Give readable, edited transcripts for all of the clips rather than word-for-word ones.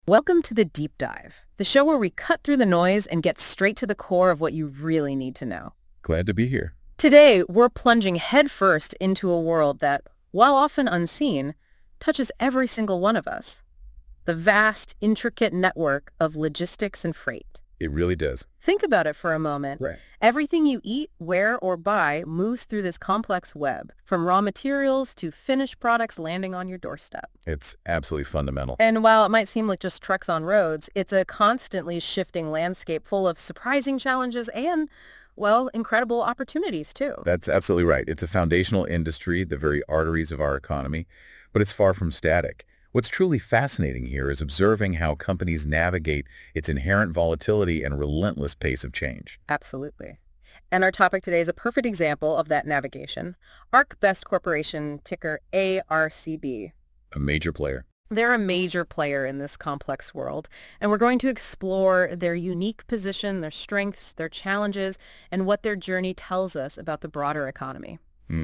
Welcome to the Deep Dive, the show where we cut through the noise and get straight to the core of what you really need to know. Glad to be here. Today, we're plunging headfirst into a world that, while often unseen, touches every single one of us. The vast, intricate network of logistics and freight. It really does. Think about it for a moment. Right. Everything you eat, wear, or buy moves through this complex web, from raw materials to finished products landing on your doorstep. It's absolutely fundamental. And while it might seem like just trucks on roads, it's a constantly shifting landscape full of surprising challenges and, well, incredible opportunities, too. That's absolutely right. It's a foundational industry, the very arteries of our economy, but it's far from static. What's truly fascinating here is observing how companies navigate its inherent volatility and relentless pace of change. Absolutely. And our topic today is a perfect example of that navigation. ArcBest Corporation, ticker ARCB. A major player. They're a major player in this complex world, and we're going to explore their unique position, their strengths, their challenges, and what their journey tells us about the broader economy.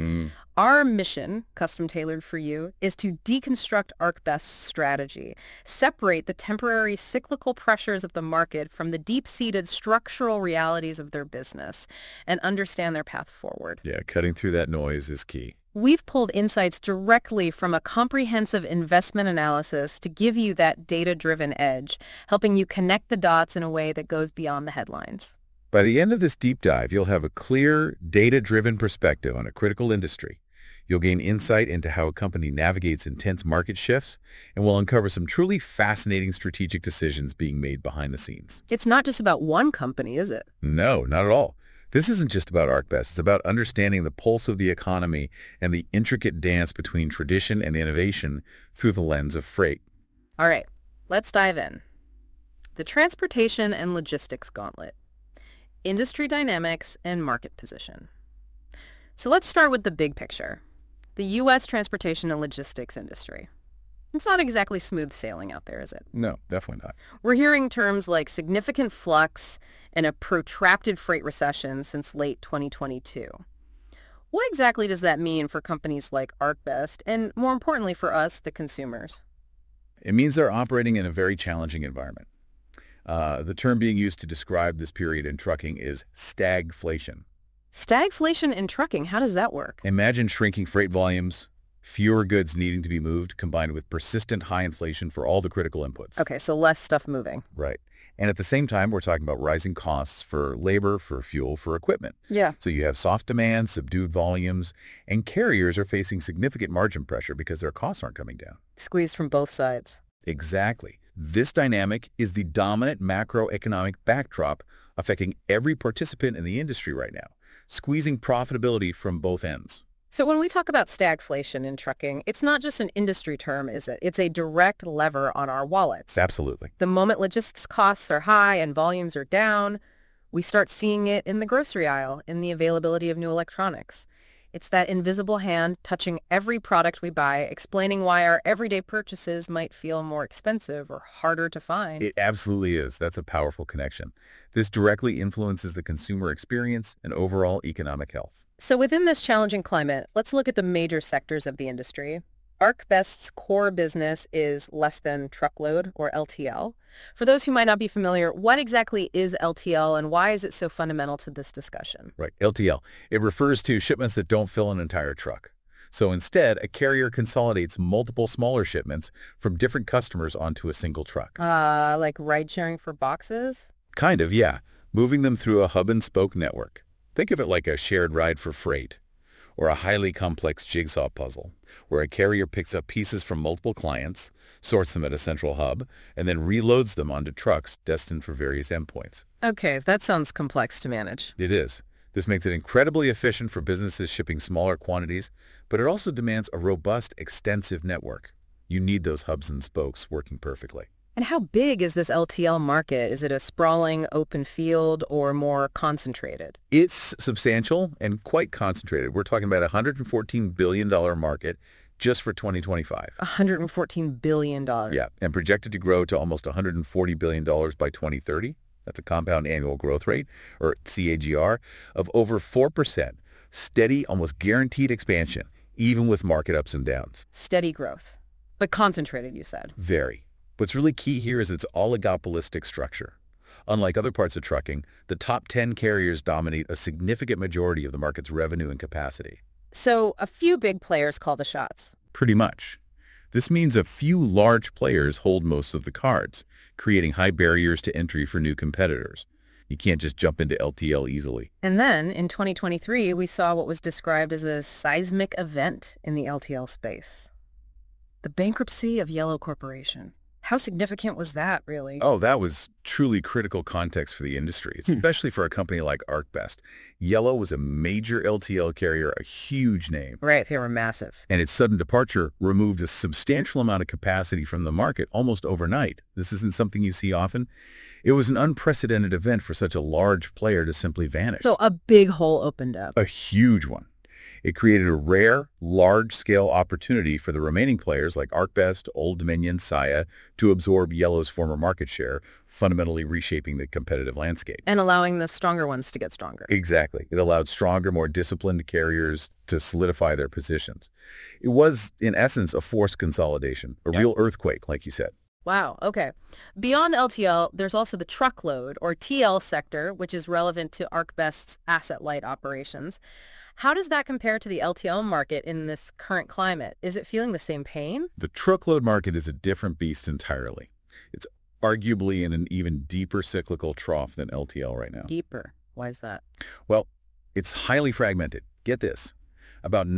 Our mission, custom tailored for you, is to deconstruct ArcBest's strategy, separate the temporary cyclical pressures of the market from the deep-seated structural realities of their business, and understand their path forward. Yeah, cutting through that noise is key. We've pulled insights directly from a comprehensive investment analysis to give you that data-driven edge, helping you connect the dots in a way that goes beyond the headlines. By the end of this deep dive, you'll have a clear, data-driven perspective on a critical industry. You'll gain insight into how a company navigates intense market shifts, and we'll uncover some truly fascinating strategic decisions being made behind the scenes. It's not just about one company, is it? No, not at all. This isn't just about ArcBest. It's about understanding the pulse of the economy and the intricate dance between tradition and innovation through the lens of freight. All right, let's dive in. The transportation and logistics gauntlet. Industry dynamics and market position. So let's start with the big picture. The U.S. transportation and logistics industry. It's not exactly smooth sailing out there, is it? No, definitely not. We're hearing terms like significant flux and a protracted freight recession since late 2022. What exactly does that mean for companies like ArcBest and, more importantly, for us, the consumers? It means they're operating in a very challenging environment. The term being used to describe this period in trucking is stagflation. Stagflation in trucking, how does that work? Imagine shrinking freight volumes, fewer goods needing to be moved, combined with persistent high inflation for all the critical inputs. Okay, so less stuff moving. Right. And at the same time, we're talking about rising costs for labor, for fuel, for equipment. Yeah. So you have soft demand, subdued volumes, and carriers are facing significant margin pressure because their costs aren't coming down. Squeezed from both sides. Exactly. This dynamic is the dominant macroeconomic backdrop affecting every participant in the industry right now, squeezing profitability from both ends. So when we talk about stagflation in trucking, it's not just an industry term, is it? It's a direct lever on our wallets. Absolutely. The moment logistics costs are high and volumes are down, we start seeing it in the grocery aisle, in the availability of new electronics. It's that invisible hand touching every product we buy, explaining why our everyday purchases might feel more expensive or harder to find. It absolutely is. That's a powerful connection. This directly influences the consumer experience and overall economic health. So within this challenging climate, let's look at the major sectors of the industry. ArcBest's core business is less than truckload, or LTL. For those who might not be familiar, what exactly is LTL and why is it so fundamental to this discussion? Right, LTL. It refers to shipments that don't fill an entire truck. So instead, a carrier consolidates multiple smaller shipments from different customers onto a single truck. Like ride-sharing for boxes? Kind of, yeah. Moving them through a hub-and-spoke network. Think of it like a shared ride for freight, or a highly complex jigsaw puzzle, where a carrier picks up pieces from multiple clients, sorts them at a central hub, and then reloads them onto trucks destined for various endpoints. Okay, that sounds complex to manage. It is. This makes it incredibly efficient for businesses shipping smaller quantities, but it also demands a robust, extensive network. You need those hubs and spokes working perfectly. And how big is this LTL market? Is it a sprawling open field or more concentrated? It's substantial and quite concentrated. We're talking about a $114 billion market just for 2025. $114 billion. Yeah, and projected to grow to almost $140 billion by 2030. That's a compound annual growth rate, or CAGR, of over 4%. Steady, almost guaranteed expansion, even with market ups and downs. Steady growth. But concentrated, you said. Very. What's really key here is its oligopolistic structure. Unlike other parts of trucking, the top 10 carriers dominate a significant majority of the market's revenue and capacity. So a few big players call the shots. Pretty much. This means a few large players hold most of the cards, creating high barriers to entry for new competitors. You can't just jump into LTL easily. And then in 2023, we saw what was described as a seismic event in the LTL space. The bankruptcy of Yellow Corporation. How significant was that, really? Oh, that was truly critical context for the industry, especially for a company like ArcBest. Yellow was a major LTL carrier, a huge name. Right, they were massive. And its sudden departure removed a substantial amount of capacity from the market almost overnight. This isn't something you see often. It was an unprecedented event for such a large player to simply vanish. So a big hole opened up. A huge one. It created a rare, large-scale opportunity for the remaining players like ArcBest, Old Dominion, Saia to absorb Yellow's former market share, fundamentally reshaping the competitive landscape. And allowing the stronger ones to get stronger. Exactly. It allowed stronger, more disciplined carriers to solidify their positions. It was, in essence, a forced consolidation, a real earthquake, like you said. Wow, okay. Beyond LTL, there's also the truckload, or TL sector, which is relevant to ArcBest's asset-light operations. How does that compare to the LTL market in this current climate? Is it feeling the same pain? The truckload market is a different beast entirely. It's arguably in an even deeper cyclical trough than LTL right now. Deeper. Why is that? Well, it's highly fragmented. Get this. About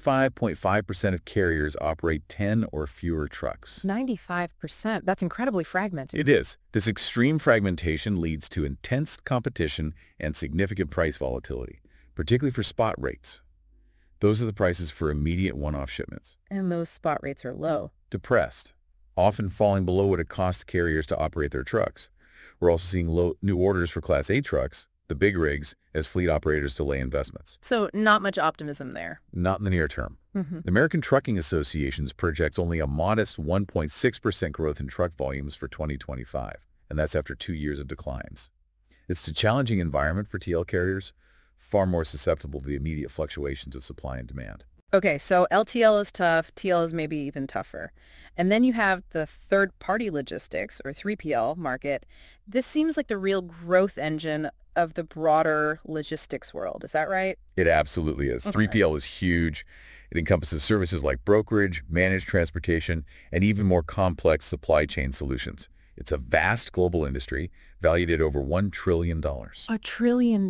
95.5% of carriers operate 10 or fewer trucks. 95%. That's incredibly fragmented. It is. This extreme fragmentation leads to intense competition and significant price volatility, particularly for spot rates. Those are the prices for immediate one-off shipments. And those spot rates are low. Depressed, often falling below what it costs carriers to operate their trucks. We're also seeing low new orders for Class A trucks, the big rigs, as fleet operators delay investments. So not much optimism there. Not in the near term. The American Trucking Association projects only a modest 1.6% growth in truck volumes for 2025, and that's after 2 years of declines. It's a challenging environment for TL carriers, far more susceptible to the immediate fluctuations of supply and demand. Okay, so LTL is tough, TL is maybe even tougher. And then you have the third-party logistics, or 3PL market. This seems like the real growth engine of the broader logistics world. Is that right? It absolutely is. Okay. 3PL is huge. It encompasses services like brokerage, managed transportation, and even more complex supply chain solutions. It's a vast global industry valued at over $1 trillion. $1 trillion.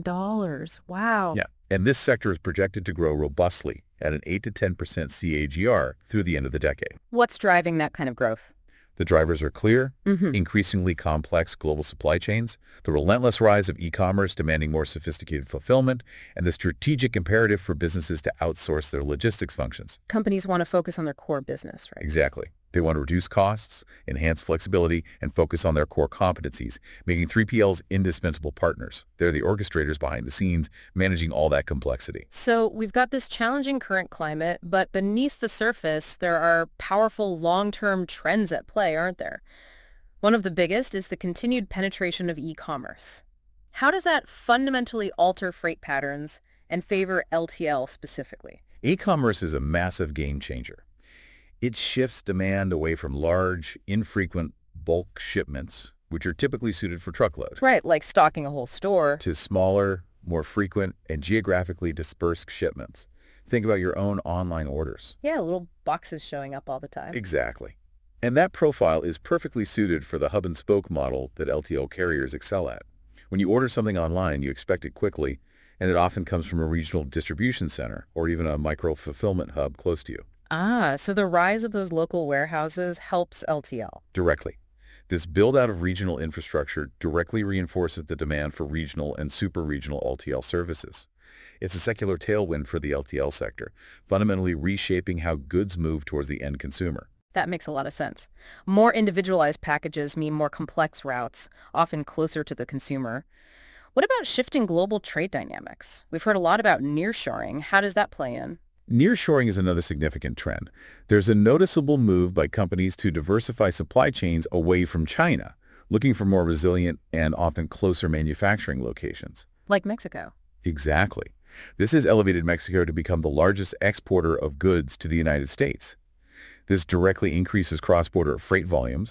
Wow. Yeah, and this sector is projected to grow robustly at an 8 to 10% CAGR through the end of the decade. What's driving that kind of growth? The drivers are clear, increasingly complex global supply chains, the relentless rise of e-commerce demanding more sophisticated fulfillment, and the strategic imperative for businesses to outsource their logistics functions. Companies want to focus on their core business, right? Exactly. They want to reduce costs, enhance flexibility, and focus on their core competencies, making 3PLs indispensable partners. They're the orchestrators behind the scenes, managing all that complexity. So we've got this challenging current climate, but beneath the surface, there are powerful long-term trends at play, aren't there? One of the biggest is the continued penetration of e-commerce. How does that fundamentally alter freight patterns and favor LTL specifically? E-commerce is a massive game changer. It shifts demand away from large, infrequent bulk shipments, which are typically suited for truckload. Right, like stocking a whole store. To smaller, more frequent, and geographically dispersed shipments. Think about your own online orders. Yeah, little boxes showing up all the time. Exactly. And that profile is perfectly suited for the hub and spoke model that LTL carriers excel at. When you order something online, you expect it quickly, and it often comes from a regional distribution center or even a micro-fulfillment hub close to you. Ah, so the rise of those local warehouses helps LTL. Directly. This build-out of regional infrastructure directly reinforces the demand for regional and super-regional LTL services. It's a secular tailwind for the LTL sector, fundamentally reshaping how goods move towards the end consumer. That makes a lot of sense. More individualized packages mean more complex routes, often closer to the consumer. What about shifting global trade dynamics? We've heard a lot about nearshoring. How does that play in? Nearshoring is another significant trend. There's a noticeable move by companies to diversify supply chains away from China, looking for more resilient and often closer manufacturing locations. Like Mexico. Exactly. This has elevated Mexico to become the largest exporter of goods to the United States. This directly increases cross-border freight volumes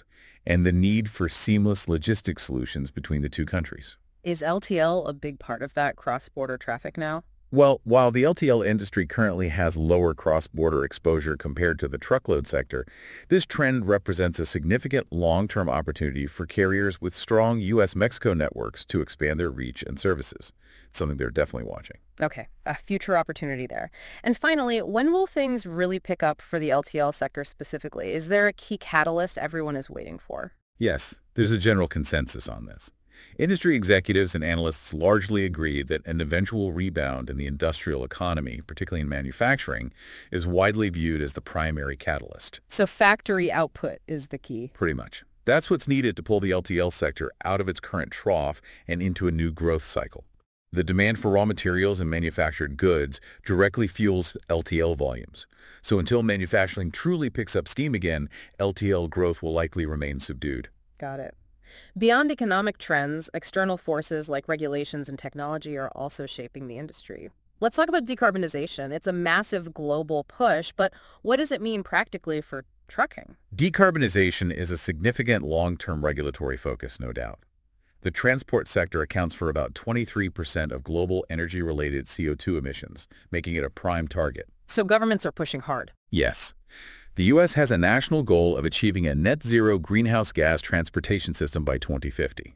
and the need for seamless logistics solutions between the two countries. Is LTL a big part of that cross-border traffic now? Well, while the LTL industry currently has lower cross-border exposure compared to the truckload sector, this trend represents a significant long-term opportunity for carriers with strong U.S.-Mexico networks to expand their reach and services. It's something they're definitely watching. Okay, a future opportunity there. And finally, when will things really pick up for the LTL sector specifically? Is there a key catalyst everyone is waiting for? Yes, there's a general consensus on this. Industry executives and analysts largely agree that an eventual rebound in the industrial economy, particularly in manufacturing, is widely viewed as the primary catalyst. So factory output is the key. Pretty much. That's what's needed to pull the LTL sector out of its current trough and into a new growth cycle. The demand for raw materials and manufactured goods directly fuels LTL volumes. So until manufacturing truly picks up steam again, LTL growth will likely remain subdued. Got it. Beyond economic trends, external forces like regulations and technology are also shaping the industry. Let's talk about decarbonization. It's a massive global push, but what does it mean practically for trucking? Decarbonization is a significant long-term regulatory focus, no doubt. The transport sector accounts for about 23% of global energy-related CO2 emissions, making it a prime target. So governments are pushing hard. Yes. The U.S. has a national goal of achieving a net-zero greenhouse gas transportation system by 2050.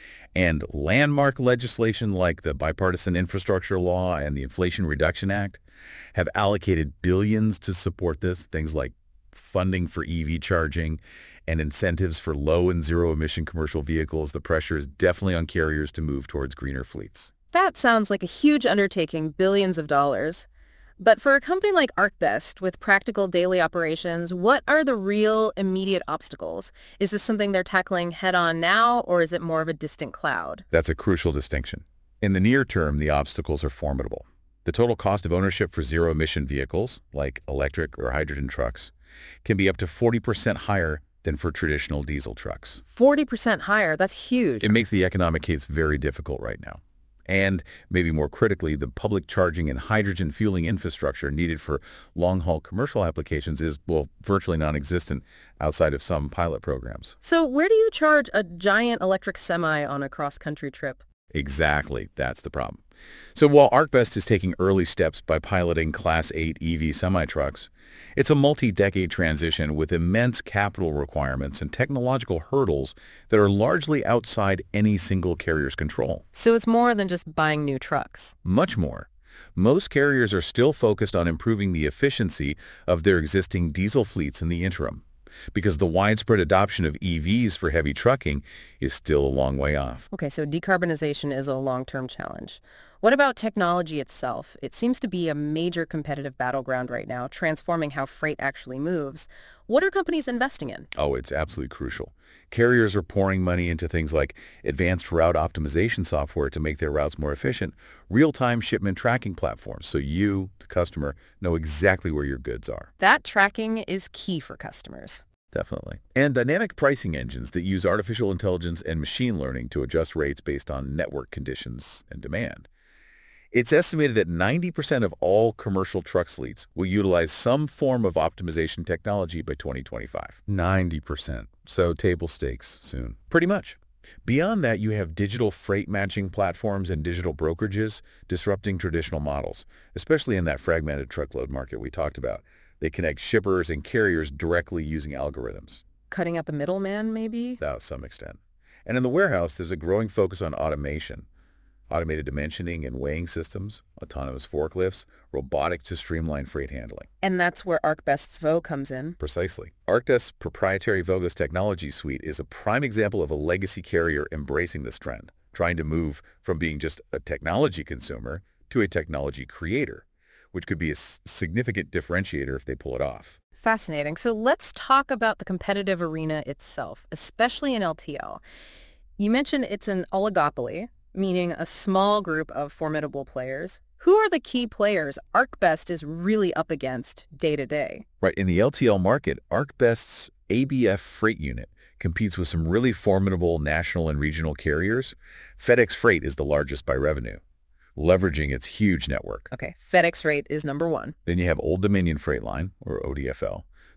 And landmark legislation like the Bipartisan Infrastructure Law and the Inflation Reduction Act have allocated billions to support this, things like funding for EV charging and incentives for low and zero-emission commercial vehicles. The pressure is definitely on carriers to move towards greener fleets. That sounds like a huge undertaking, billions of dollars. But for a company like ArcBest with practical daily operations, what are the real immediate obstacles? Is this something they're tackling head-on now, or is it more of a distant cloud? That's a crucial distinction. In the near term, the obstacles are formidable. The total cost of ownership for zero-emission vehicles, like electric or hydrogen trucks, can be up to 40% higher than for traditional diesel trucks. 40% higher, that's huge. It makes the economic case very difficult right now. And, maybe more critically, the public charging and hydrogen fueling infrastructure needed for long-haul commercial applications is, well, virtually non-existent outside of some pilot programs. So where do you charge a giant electric semi on a cross-country trip? Exactly, that's the problem. So while ArcBest is taking early steps by piloting Class 8 EV semi-trucks, it's a multi-decade transition with immense capital requirements and technological hurdles that are largely outside any single carrier's control. So it's more than just buying new trucks. Much more. Most carriers are still focused on improving the efficiency of their existing diesel fleets in the interim, because the widespread adoption of EVs for heavy trucking is still a long way off. Okay, so decarbonization is a long-term challenge. What about technology itself? It seems to be a major competitive battleground right now, transforming how freight actually moves. What are companies investing in? Oh, it's absolutely crucial. Carriers are pouring money into things like advanced route optimization software to make their routes more efficient, real-time shipment tracking platforms so you, the customer, know exactly where your goods are. That tracking is key for customers. Definitely. And dynamic pricing engines that use artificial intelligence and machine learning to adjust rates based on network conditions and demand. It's estimated that 90% of all commercial truck fleets will utilize some form of optimization technology by 2025. 90%. So table stakes soon. Pretty much. Beyond that, you have digital freight matching platforms and digital brokerages disrupting traditional models, especially in that fragmented truckload market we talked about. They connect shippers and carriers directly using algorithms. Cutting out the middleman, maybe? To some extent. And in the warehouse, there's a growing focus on automation. Automated dimensioning and weighing systems, autonomous forklifts, robotics to streamline freight handling. And that's where ArcBest's Vo comes in. Precisely. ArcBest's proprietary Vogos technology suite is a prime example of a legacy carrier embracing this trend, trying to move from being just a technology consumer to a technology creator, which could be a significant differentiator if they pull it off. Fascinating. So let's talk about the competitive arena itself, especially in LTL. You mentioned it's an oligopoly, meaning a small group of formidable players. Who are the key players ArcBest is really up against day to day? Right. In the LTL market, ArcBest's ABF freight unit competes with some really formidable national and regional carriers. FedEx Freight is the largest by revenue, leveraging its huge network. Okay, FedEx Freight is number one. Then you have Old Dominion Freight Line, or ODFL,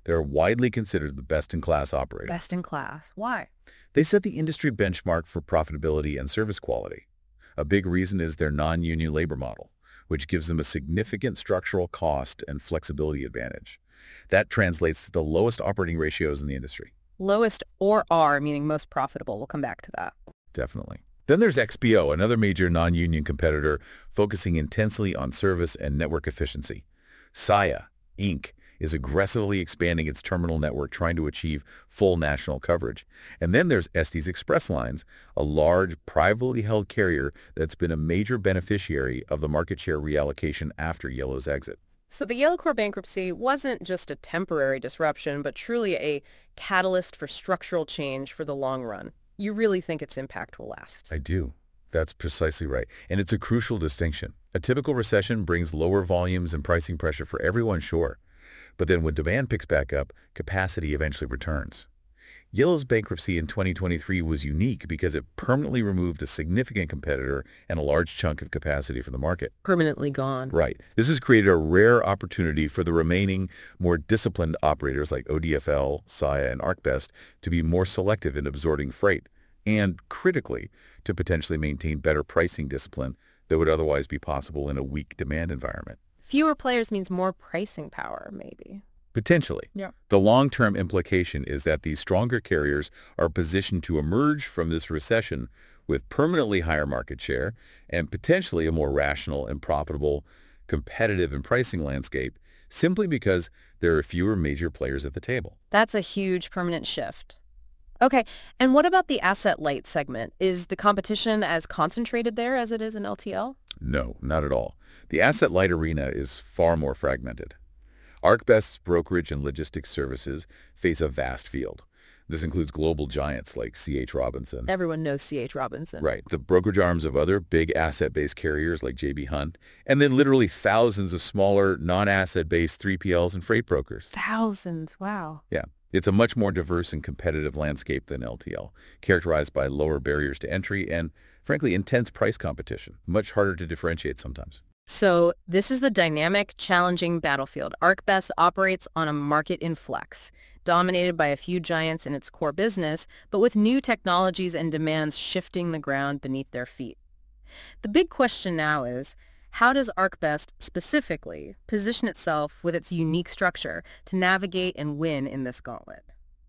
They're widely considered the best-in-class operator. Best in class. Why? They set the industry benchmark for profitability and service quality. A big reason is their non-union labor model, which gives them a significant structural cost and flexibility advantage. That translates to the lowest operating ratios in the industry. Lowest or R, meaning most profitable. We'll come back to that. Definitely. Then there's XPO, another major non-union competitor focusing intensely on service and network efficiency. Saia, Inc. is aggressively expanding its terminal network, trying to achieve full national coverage. And then there's Estes Express Lines, a large, privately held carrier that's been a major beneficiary of the market share reallocation after Yellow's exit. So the Yellowcorp bankruptcy wasn't just a temporary disruption, but truly a catalyst for structural change for the long run. You really think its impact will last? I do. That's precisely right. And it's a crucial distinction. A typical recession brings lower volumes and pricing pressure for everyone, sure. But then when demand picks back up, capacity eventually returns. Yellow's bankruptcy in 2023 was unique because it permanently removed a significant competitor and a large chunk of capacity from the market. Permanently gone. Right. This has created a rare opportunity for the remaining, more disciplined operators like ODFL, Saia, and ArcBest to be more selective in absorbing freight and, critically, to potentially maintain better pricing discipline that would otherwise be possible in a weak demand environment. Fewer players means more pricing power, maybe. Potentially. Yeah. The long-term implication is that these stronger carriers are positioned to emerge from this recession with permanently higher market share and potentially a more rational and profitable, competitive and pricing landscape simply because there are fewer major players at the table. That's a huge permanent shift. Okay, and what about the asset-light segment? Is the competition as concentrated there as it is in LTL? No, not at all. The asset-light arena is far more fragmented. ArcBest's brokerage and logistics services face a vast field. This includes global giants like C.H. Robinson. Everyone knows C.H. Robinson. Right. The brokerage arms of other big asset-based carriers like J.B. Hunt, and then literally thousands of smaller non-asset-based 3PLs and freight brokers. Thousands, wow. Yeah. It's a much more diverse and competitive landscape than LTL, characterized by lower barriers to entry and, frankly, intense price competition. Much harder to differentiate sometimes. So this is the dynamic, challenging battlefield. ArcBest operates on a market in flux, dominated by a few giants in its core business, but with new technologies and demands shifting the ground beneath their feet. The big question now is, how does ArcBest specifically position itself with its unique structure to navigate and win in this gauntlet?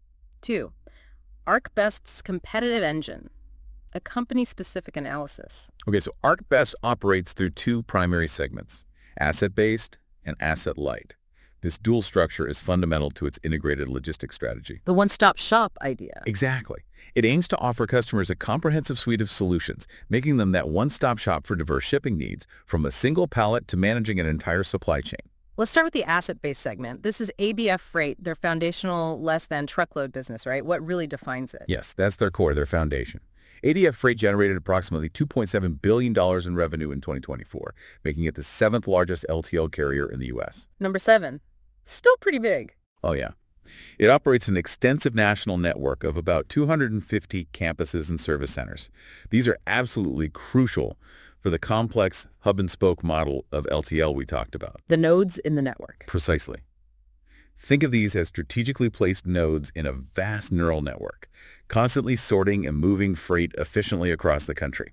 2. ArcBest's competitive engine. A company-specific analysis. Okay, so ArcBest operates through two primary segments, asset-based and asset-light. This dual structure is fundamental to its integrated logistics strategy. The one-stop shop idea. Exactly. It aims to offer customers a comprehensive suite of solutions, making them that one-stop shop for diverse shipping needs, from a single pallet to managing an entire supply chain. Let's start with the asset-based segment. This is ABF Freight, their foundational less-than-truckload business, right? What really defines it? Yes, that's their core, their foundation. ABF Freight generated approximately $2.7 billion in revenue in 2024, making it the 7th largest LTL carrier in the U.S. Number 7. Still pretty big. Oh, yeah. It operates an extensive national network of about 250 campuses and service centers. These are absolutely crucial for the complex hub-and-spoke model of LTL we talked about. The nodes in the network. Precisely. Think of these as strategically placed nodes in a vast neural network, constantly sorting and moving freight efficiently across the country.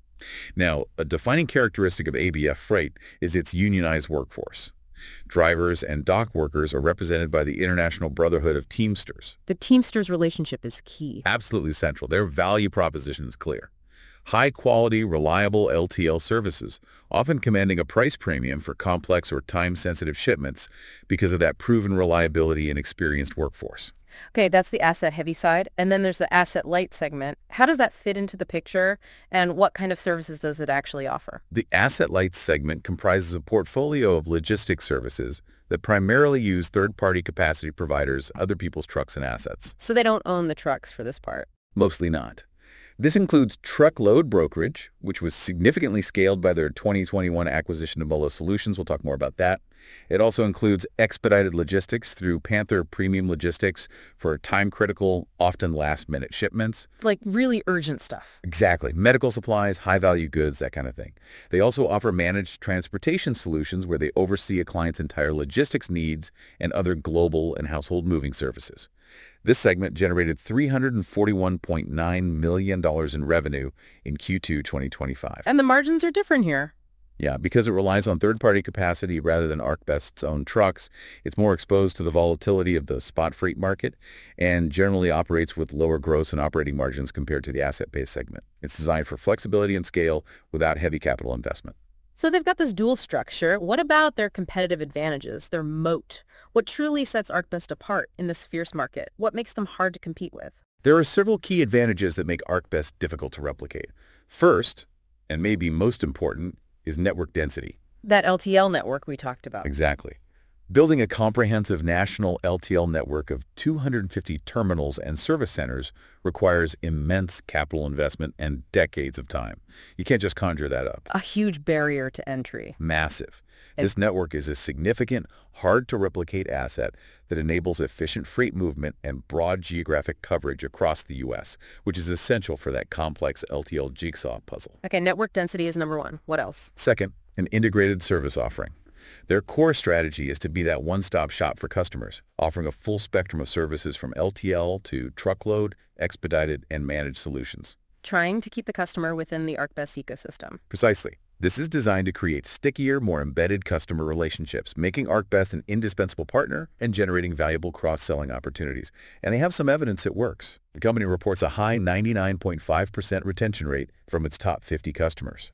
Now, a defining characteristic of ABF Freight is its unionized workforce. Drivers and dock workers are represented by the International Brotherhood of Teamsters. The Teamsters relationship is key. Absolutely central. Their value proposition is clear. High-quality, reliable LTL services, often commanding a price premium for complex or time-sensitive shipments because of that proven reliability and experienced workforce. Okay, that's the asset-heavy side. And then there's the asset-light segment. How does that fit into the picture, and what kind of services does it actually offer? The asset-light segment comprises a portfolio of logistics services that primarily use third-party capacity providers, other people's trucks and assets. So they don't own the trucks for this part. Mostly not. This includes truckload brokerage, which was significantly scaled by their 2021 acquisition of Mullo Solutions. We'll talk more about that. It also includes expedited logistics through Panther Premium Logistics for time-critical, often last-minute shipments. Like really urgent stuff. Exactly. Medical supplies, high-value goods, that kind of thing. They also offer managed transportation solutions where they oversee a client's entire logistics needs and other global and household moving services. This segment generated $341.9 million in revenue in Q2 2025. And the margins are different here. Yeah, because it relies on third-party capacity rather than ArcBest's own trucks, it's more exposed to the volatility of the spot freight market and generally operates with lower gross and operating margins compared to the asset-based segment. It's designed for flexibility and scale without heavy capital investment. So they've got this dual structure. What about their competitive advantages, their moat? What truly sets ArcBest apart in this fierce market? What makes them hard to compete with? There are several key advantages that make ArcBest difficult to replicate. First, and maybe most important, is network density. That LTL network we talked about. Exactly. Building a comprehensive national LTL network of 250 terminals and service centers requires immense capital investment and decades of time. You can't just conjure that up. A huge barrier to entry. Massive. This network is a significant, hard-to-replicate asset that enables efficient freight movement and broad geographic coverage across the U.S., which is essential for that complex LTL jigsaw puzzle. Okay, network density is number one. What else? Second, an integrated service offering. Their core strategy is to be that one-stop shop for customers, offering a full spectrum of services from LTL to truckload, expedited, and managed solutions. Trying to keep the customer within the ArcBest ecosystem. Precisely. This is designed to create stickier, more embedded customer relationships, making ArcBest an indispensable partner and generating valuable cross-selling opportunities. And they have some evidence it works. The company reports a high 99.5% retention rate from its top 50 customers.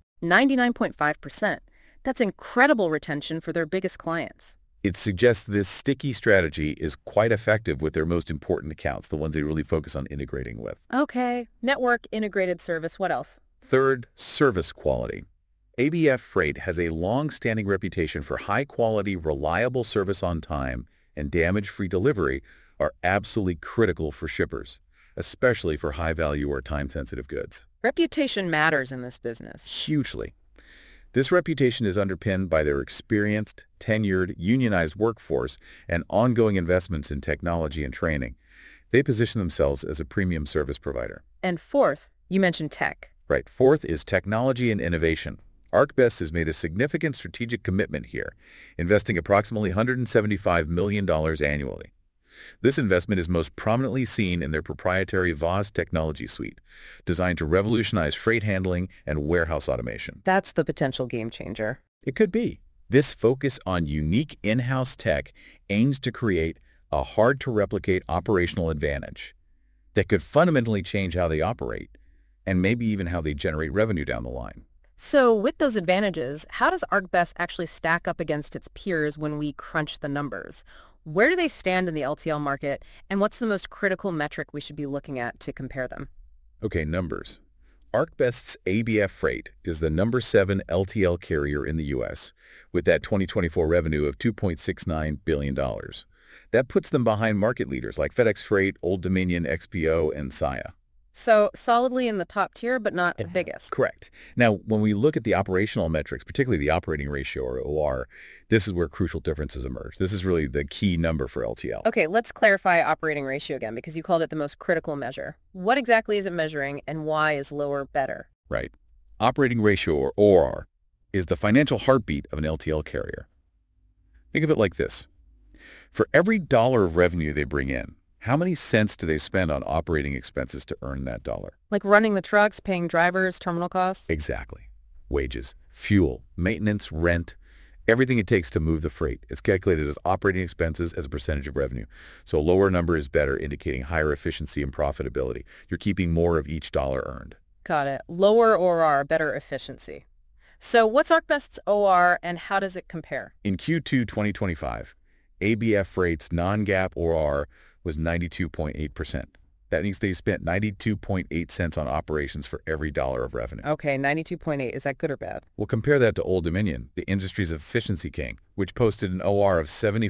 99.5%. That's incredible retention for their biggest clients. It suggests this sticky strategy is quite effective with their most important accounts, the ones they really focus on integrating with. Okay, network, integrated service, what else? Third, service quality. ABF Freight has a long-standing reputation for high-quality, reliable service on time, and damage-free delivery are absolutely critical for shippers, especially for high-value or time-sensitive goods. Reputation matters in this business. Hugely. This reputation is underpinned by their experienced, tenured, unionized workforce and ongoing investments in technology and training. They position themselves as a premium service provider. And fourth, you mentioned tech. Right. Fourth is technology and innovation. ArcBest has made a significant strategic commitment here, investing approximately $175 million annually. This investment is most prominently seen in their proprietary VOZ technology suite, designed to revolutionize freight handling and warehouse automation. That's the potential game changer. It could be. This focus on unique in-house tech aims to create a hard-to-replicate operational advantage that could fundamentally change how they operate and maybe even how they generate revenue down the line. So with those advantages, how does ArcBest actually stack up against its peers when we crunch the numbers? Where do they stand in the LTL market, and what's the most critical metric we should be looking at to compare them? Okay, numbers. ArcBest's ABF Freight is the number 7 LTL carrier in the U.S., with that 2024 revenue of $2.69 billion. That puts them behind market leaders like FedEx Freight, Old Dominion, XPO, and Saia. So solidly in the top tier, but not the biggest. Correct. Now, when we look at the operational metrics, particularly the operating ratio or OR, this is where crucial differences emerge. This is really the key number for LTL. Okay, let's clarify operating ratio again, because you called it the most critical measure. What exactly is it measuring, and why is lower better? Right. Operating ratio, or OR, is the financial heartbeat of an LTL carrier. Think of it like this. For every dollar of revenue they bring in, how many cents do they spend on operating expenses to earn that dollar? Like running the trucks, paying drivers, terminal costs? Exactly. Wages, fuel, maintenance, rent, everything it takes to move the freight. It's calculated as operating expenses as a percentage of revenue. So a lower number is better, indicating higher efficiency and profitability. You're keeping more of each dollar earned. Got it. Lower OR, better efficiency. So what's ArcBest's OR, and how does it compare? In Q2 2025, ABF Freight's non-GAAP OR was 92.8%. That means they spent 92.8 cents on operations for every dollar of revenue. Okay, 92.8. Is that good or bad? We'll compare that to Old Dominion, the industry's efficiency king, which posted an OR of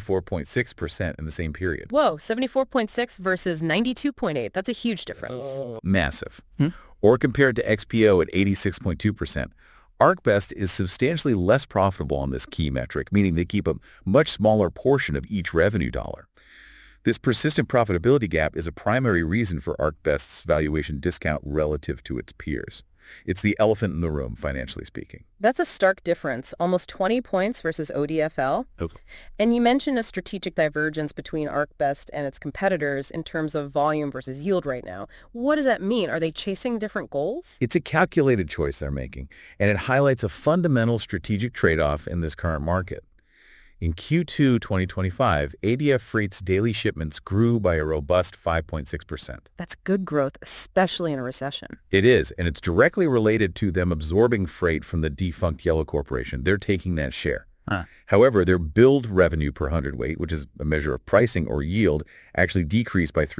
74.6% in the same period. Whoa, 74.6 versus 92.8. That's a huge difference. Massive. Or compared to XPO at 86.2%. ArcBest is substantially less profitable on this key metric, meaning they keep a much smaller portion of each revenue dollar. This persistent profitability gap is a primary reason for ArcBest's valuation discount relative to its peers. It's the elephant in the room, financially speaking. That's a stark difference, almost 20 points versus ODFL. Oh. And you mentioned a strategic divergence between ArcBest and its competitors in terms of volume versus yield right now. What does that mean? Are they chasing different goals? It's a calculated choice they're making, and it highlights a fundamental strategic trade-off in this current market. In Q2 2025, ADF Freight's daily shipments grew by a robust 5.6%. That's good growth, especially in a recession. It is, and it's directly related to them absorbing freight from the defunct Yellow Corporation. They're taking that share. However, their billed revenue per hundredweight, which is a measure of pricing or yield, actually decreased by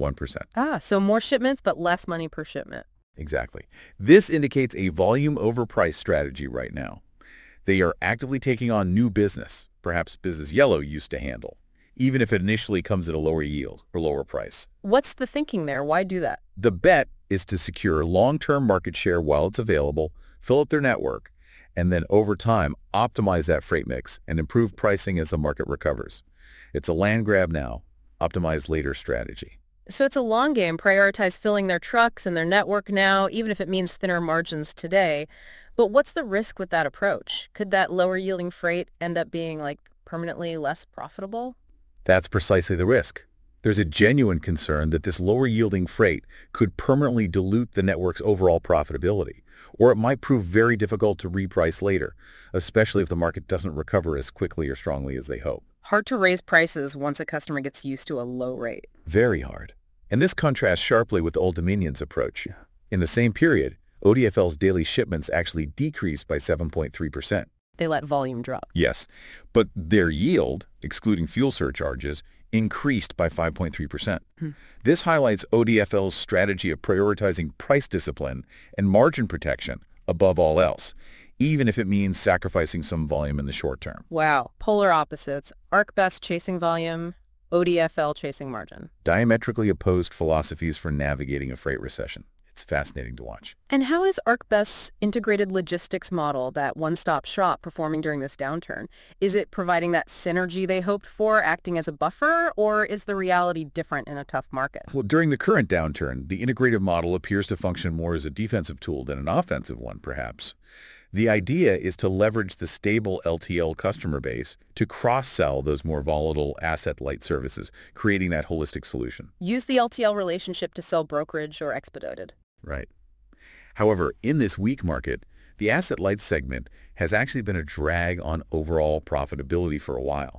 3.1%. So more shipments, but less money per shipment. Exactly. This indicates a volume over price strategy right now. They are actively taking on new business, perhaps business Yellow used to handle, even if it initially comes at a lower yield or lower price. What's the thinking there? Why do that? The bet is to secure long-term market share while it's available, fill up their network, and then over time optimize that freight mix and improve pricing as the market recovers. It's a land grab now, optimize later strategy. So it's a long game, prioritize filling their trucks and their network now, even if it means thinner margins today. But what's the risk with that approach? Could that lower yielding freight end up being permanently less profitable? That's precisely the risk. There's a genuine concern that this lower yielding freight could permanently dilute the network's overall profitability, or it might prove very difficult to reprice later, especially if the market doesn't recover as quickly or strongly as they hope. Hard to raise prices once a customer gets used to a low rate. Very hard. And this contrasts sharply with Old Dominion's approach. In the same period, ODFL's daily shipments actually decreased by 7.3%. They let volume drop. Yes, but their yield, excluding fuel surcharges, increased by 5.3%. This highlights ODFL's strategy of prioritizing price discipline and margin protection above all else, even if it means sacrificing some volume in the short term. Wow, polar opposites. ArcBest chasing volume, ODFL chasing margin. Diametrically opposed philosophies for navigating a freight recession. It's fascinating to watch. And how is ArcBest's integrated logistics model, that one-stop shop, performing during this downturn? Is it providing that synergy they hoped for, acting as a buffer, or is the reality different in a tough market? Well, during the current downturn, the integrated model appears to function more as a defensive tool than an offensive one, perhaps. The idea is to leverage the stable LTL customer base to cross-sell those more volatile asset-light services, creating that holistic solution. Use the LTL relationship to sell brokerage or expedited. Right. However, in this weak market, the asset-light segment has actually been a drag on overall profitability for a while.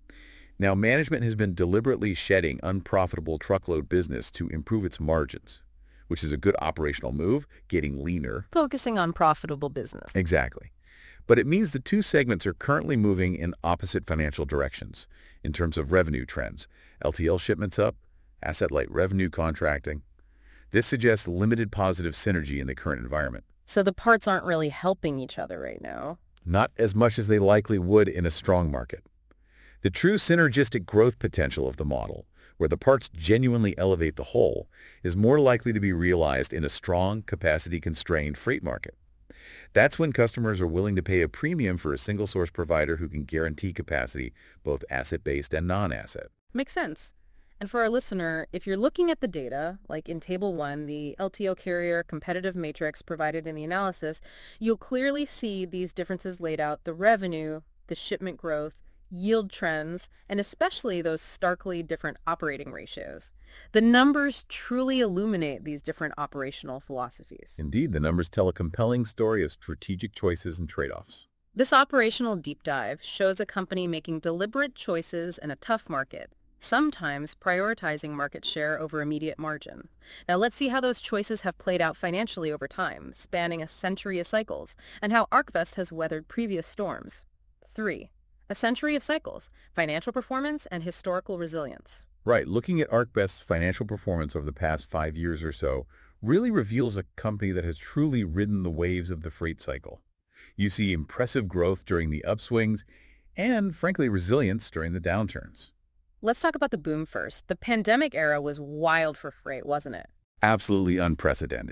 Now, management has been deliberately shedding unprofitable truckload business to improve its margins, which is a good operational move, getting leaner. Focusing on profitable business. Exactly. But it means the two segments are currently moving in opposite financial directions in terms of revenue trends. LTL shipments up, asset-light revenue contracting. This suggests limited positive synergy in the current environment. So the parts aren't really helping each other right now. Not as much as they likely would in a strong market. The true synergistic growth potential of the model, where the parts genuinely elevate the whole, is more likely to be realized in a strong, capacity-constrained freight market. That's when customers are willing to pay a premium for a single-source provider who can guarantee capacity, both asset-based and non-asset. Makes sense. And for our listener, if you're looking at the data, like in Table 1, the LTL carrier competitive matrix provided in the analysis, you'll clearly see these differences laid out: the revenue, the shipment growth, yield trends, and especially those starkly different operating ratios. The numbers truly illuminate these different operational philosophies. Indeed, the numbers tell a compelling story of strategic choices and trade-offs. This operational deep dive shows a company making deliberate choices in a tough market, sometimes prioritizing market share over immediate margin. Now let's see how those choices have played out financially over time, spanning a century of cycles, and how ArcBest has weathered previous storms. 3. A century of cycles, financial performance and historical resilience. Right. Looking at ArcBest's financial performance over the past 5 years or so really reveals a company that has truly ridden the waves of the freight cycle. You see impressive growth during the upswings and, frankly, resilience during the downturns. Let's talk about the boom first. The pandemic era was wild for freight, wasn't it? Absolutely unprecedented.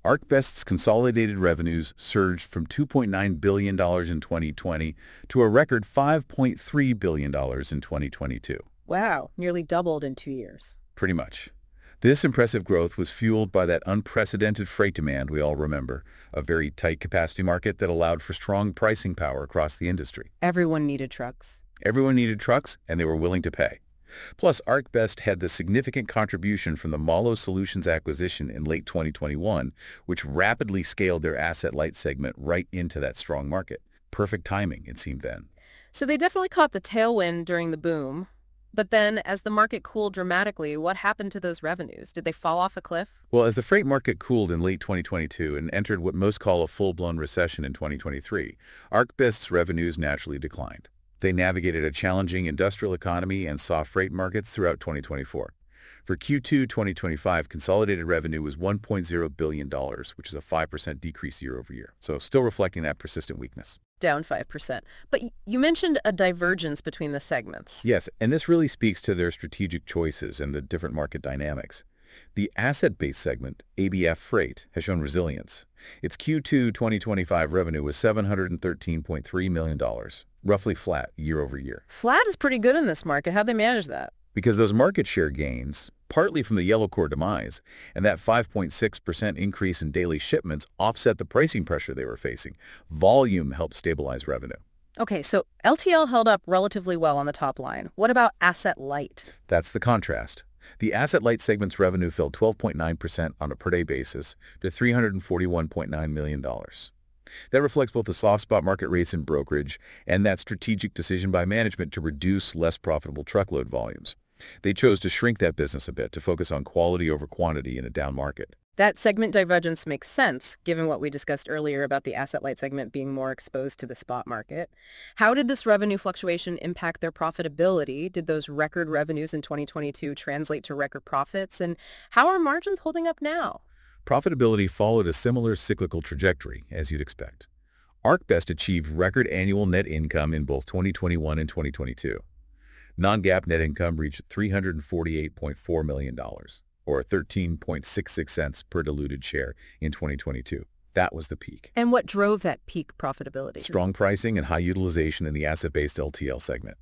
ArcBest's consolidated revenues surged from $2.9 billion in 2020 to a record $5.3 billion in 2022. Wow, nearly doubled in 2 years. Pretty much. This impressive growth was fueled by that unprecedented freight demand we all remember, a very tight capacity market that allowed for strong pricing power across the industry. Everyone needed trucks. Everyone needed trucks, and they were willing to pay. Plus, ArcBest had the significant contribution from the Malo Solutions acquisition in late 2021, which rapidly scaled their asset-light segment right into that strong market. Perfect timing, it seemed then. So they definitely caught the tailwind during the boom. But then, as the market cooled dramatically, what happened to those revenues? Did they fall off a cliff? Well, as the freight market cooled in late 2022 and entered what most call a full-blown recession in 2023, ArcBest's revenues naturally declined. They navigated a challenging industrial economy and soft freight markets throughout 2024. For Q2 2025, consolidated revenue was $1.0 billion, which is a 5% decrease year over year, so still reflecting that persistent weakness. Down 5%. But you mentioned a divergence between the segments. Yes, and this really speaks to their strategic choices and the different market dynamics. The asset-based segment, ABF Freight, has shown resilience. Its Q2 2025 revenue was $713.3 million, roughly flat year over year. Flat is pretty good in this market. How'd they manage that? Because those market share gains, partly from the Yellow Core demise, and that 5.6% increase in daily shipments offset the pricing pressure they were facing. Volume helped stabilize revenue. Okay, so LTL held up relatively well on the top line. What about asset light? That's the contrast. The asset-light segment's revenue fell 12.9% on a per-day basis to $341.9 million. That reflects both the soft spot market rates in brokerage and that strategic decision by management to reduce less profitable truckload volumes. They chose to shrink that business a bit to focus on quality over quantity in a down market. That segment divergence makes sense, given what we discussed earlier about the asset-light segment being more exposed to the spot market. How did this revenue fluctuation impact their profitability? Did those record revenues in 2022 translate to record profits? And how are margins holding up now? Profitability followed a similar cyclical trajectory, as you'd expect. ArcBest achieved record annual net income in both 2021 and 2022. Non-GAAP net income reached $348.4 million. Or 13.66 cents per diluted share in 2022. That was the peak. And what drove that peak profitability? Strong pricing and high utilization in the asset-based LTL segment.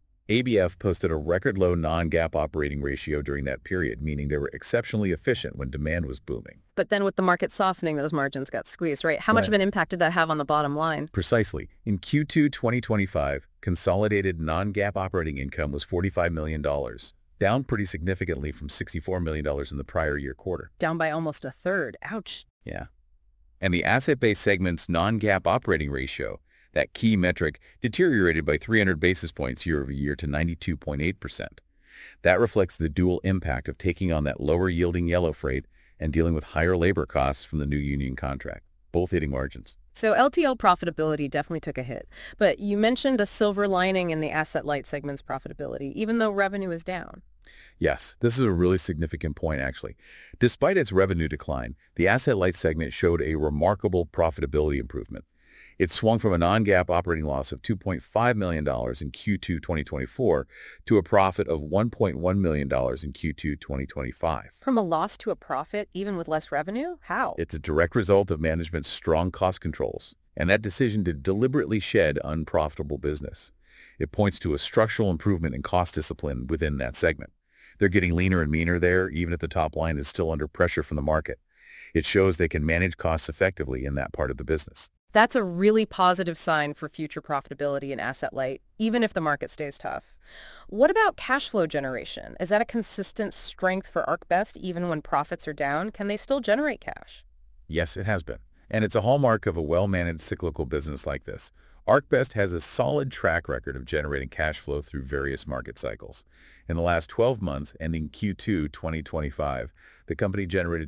ABF posted a record-low non-GAAP operating ratio during that period, meaning they were exceptionally efficient when demand was booming. But then with the market softening, those margins got squeezed, right? How much of an impact did that have on the bottom line? Precisely. In Q2 2025, consolidated non-GAAP operating income was $45 million. Down pretty significantly from $64 million in the prior year quarter. Down by almost a third. Ouch. Yeah. And the asset-based segment's non-GAAP operating ratio, that key metric, deteriorated by 300 basis points year over year to 92.8%. That reflects the dual impact of taking on that lower-yielding yellow freight and dealing with higher labor costs from the new union contract, both hitting margins. So LTL profitability definitely took a hit. But you mentioned a silver lining in the asset-light segment's profitability, even though revenue is down. Yes, this is a really significant point, actually. Despite its revenue decline, the asset-light segment showed a remarkable profitability improvement. It swung from a non-GAAP operating loss of $2.5 million in Q2 2024 to a profit of $1.1 million in Q2 2025. From a loss to a profit, even with less revenue? How? It's a direct result of management's strong cost controls and that decision to deliberately shed unprofitable business. It points to a structural improvement in cost discipline within that segment. They're getting leaner and meaner there, even if the top line is still under pressure from the market. It shows they can manage costs effectively in that part of the business. That's a really positive sign for future profitability in asset light, even if the market stays tough. What about cash flow generation? Is that a consistent strength for ArcBest even when profits are down? Can they still generate cash? Yes, it has been. And it's a hallmark of a well-managed cyclical business like this. ArcBest has a solid track record of generating cash flow through various market cycles. In the last 12 months, ending Q2 2025, the company generated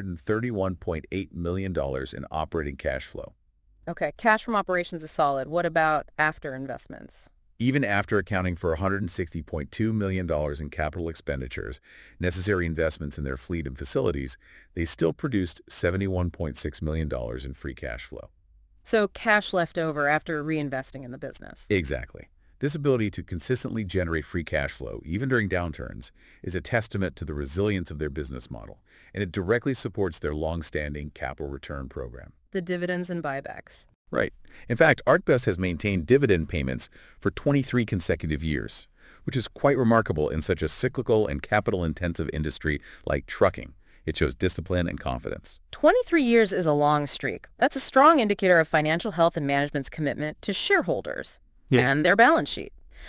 $231.8 million in operating cash flow. Okay, cash from operations is solid. What about after investments? Even after accounting for $160.2 million in capital expenditures, necessary investments in their fleet and facilities, they still produced $71.6 million in free cash flow. So cash left over after reinvesting in the business. Exactly. This ability to consistently generate free cash flow, even during downturns, is a testament to the resilience of their business model, and it directly supports their long-standing capital return program. The dividends and buybacks. Right. In fact, ArcBest has maintained dividend payments for 23 consecutive years, which is quite remarkable in such a cyclical and capital-intensive industry like trucking. It shows discipline and confidence. 23 years is a long streak. That's a strong indicator of financial health and management's commitment to shareholders and their balance sheet.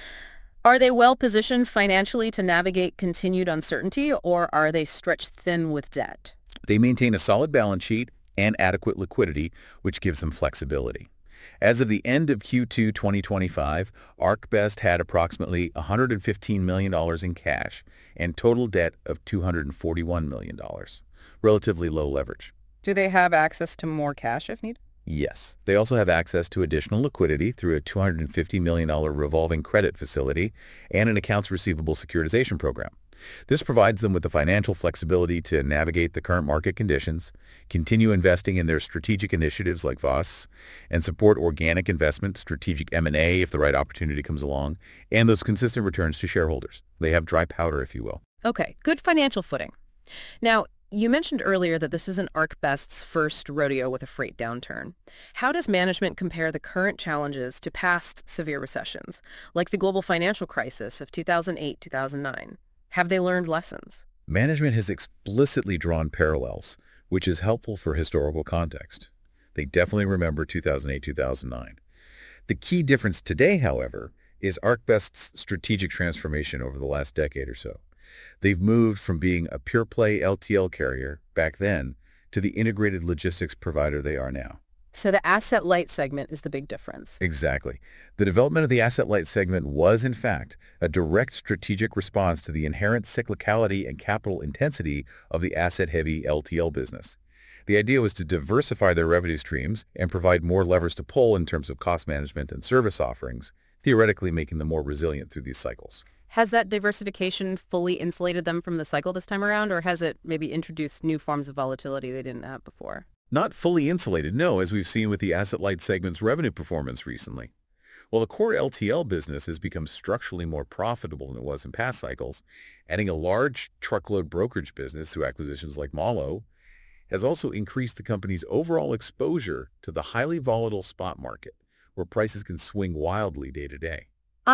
Are they well positioned financially to navigate continued uncertainty, or are they stretched thin with debt? They maintain a solid balance sheet and adequate liquidity, which gives them flexibility. As of the end of Q2 2025, ArcBest had approximately $115 million in cash and total debt of $241 million, relatively low leverage. Do they have access to more cash if needed? Yes. They also have access to additional liquidity through a $250 million revolving credit facility and an accounts receivable securitization program. This provides them with the financial flexibility to navigate the current market conditions, continue investing in their strategic initiatives like VOS, and support organic investment, strategic M&A if the right opportunity comes along, and those consistent returns to shareholders. They have dry powder, if you will. Okay, good financial footing. Now, you mentioned earlier that this isn't ArcBest's first rodeo with a freight downturn. How does management compare the current challenges to past severe recessions, like the global financial crisis of 2008-2009? Have they learned lessons? Management has explicitly drawn parallels, which is helpful for historical context. They definitely remember 2008-2009. The key difference today, however, is ArcBest's strategic transformation over the last decade or so. They've moved from being a pure-play LTL carrier back then to the integrated logistics provider they are now. So the asset-light segment is the big difference. Exactly. The development of the asset-light segment was, in fact, a direct strategic response to the inherent cyclicality and capital intensity of the asset-heavy LTL business. The idea was to diversify their revenue streams and provide more levers to pull in terms of cost management and service offerings, theoretically making them more resilient through these cycles. Has that diversification fully insulated them from the cycle this time around, or has it maybe introduced new forms of volatility they didn't have before? Not fully insulated, no, as we've seen with the asset-light segment's revenue performance recently. While the core LTL business has become structurally more profitable than it was in past cycles, adding a large truckload brokerage business through acquisitions like MAHLO has also increased the company's overall exposure to the highly volatile spot market, where prices can swing wildly day to day.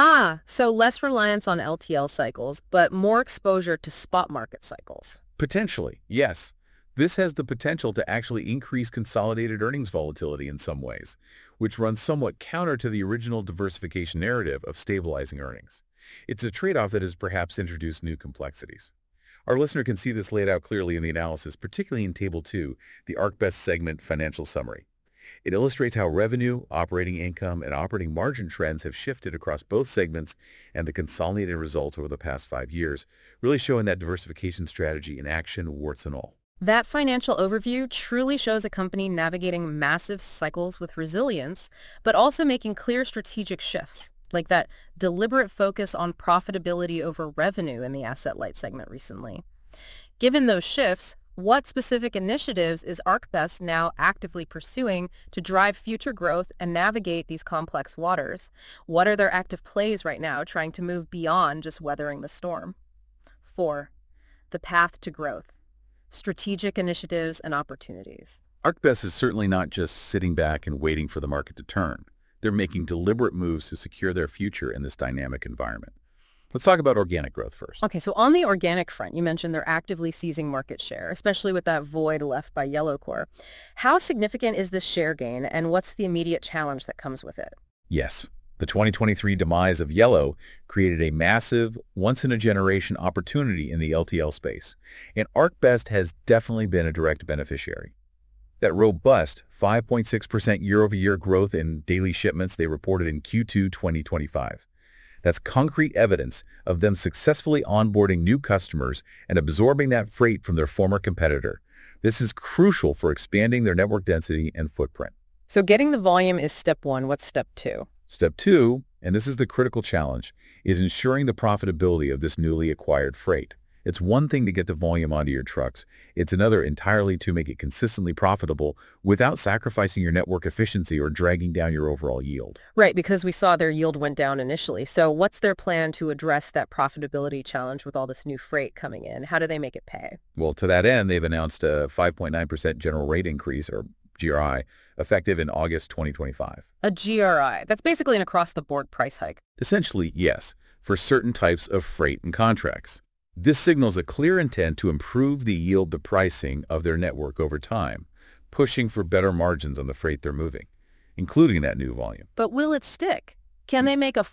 So less reliance on LTL cycles, but more exposure to spot market cycles. Potentially, yes. This has the potential to actually increase consolidated earnings volatility in some ways, which runs somewhat counter to the original diversification narrative of stabilizing earnings. It's a trade-off that has perhaps introduced new complexities. Our listener can see this laid out clearly in the analysis, particularly in Table 2, the ArcBest segment financial summary. It illustrates how revenue, operating income, and operating margin trends have shifted across both segments and the consolidated results over the past 5 years, really showing that diversification strategy in action, warts and all. That financial overview truly shows a company navigating massive cycles with resilience, but also making clear strategic shifts, like that deliberate focus on profitability over revenue in the asset-light segment recently. Given those shifts, what specific initiatives is ArcBest now actively pursuing to drive future growth and navigate these complex waters? What are their active plays right now trying to move beyond just weathering the storm? 4. The path to growth. Strategic initiatives and opportunities. ArcBest is certainly not just sitting back and waiting for the market to turn. They're making deliberate moves to secure their future in this dynamic environment. Let's talk about organic growth first. Okay, so on the organic front, you mentioned they're actively seizing market share, especially with that void left by Yellowcore. How significant is this share gain, and what's the immediate challenge that comes with it? Yes, the 2023 demise of Yellow created a massive, once-in-a-generation opportunity in the LTL space, and ArcBest has definitely been a direct beneficiary. That robust 5.6% year-over-year growth in daily shipments they reported in Q2 2025. That's concrete evidence of them successfully onboarding new customers and absorbing that freight from their former competitor. This is crucial for expanding their network density and footprint. So getting the volume is step 1. What's step 2? Step 2, and this is the critical challenge, is ensuring the profitability of this newly acquired freight. It's one thing to get the volume onto your trucks. It's another entirely to make it consistently profitable without sacrificing your network efficiency or dragging down your overall yield. Right, because we saw their yield went down initially. So what's their plan to address that profitability challenge with all this new freight coming in? How do they make it pay? Well, to that end, they've announced a 5.9% general rate increase, or GRI, effective in August 2025. A GRI. That's basically an across-the-board price hike. Essentially, yes, for certain types of freight and contracts. This signals a clear intent to improve the pricing of their network over time, pushing for better margins on the freight they're moving, including that new volume. But will it stick? Can they make a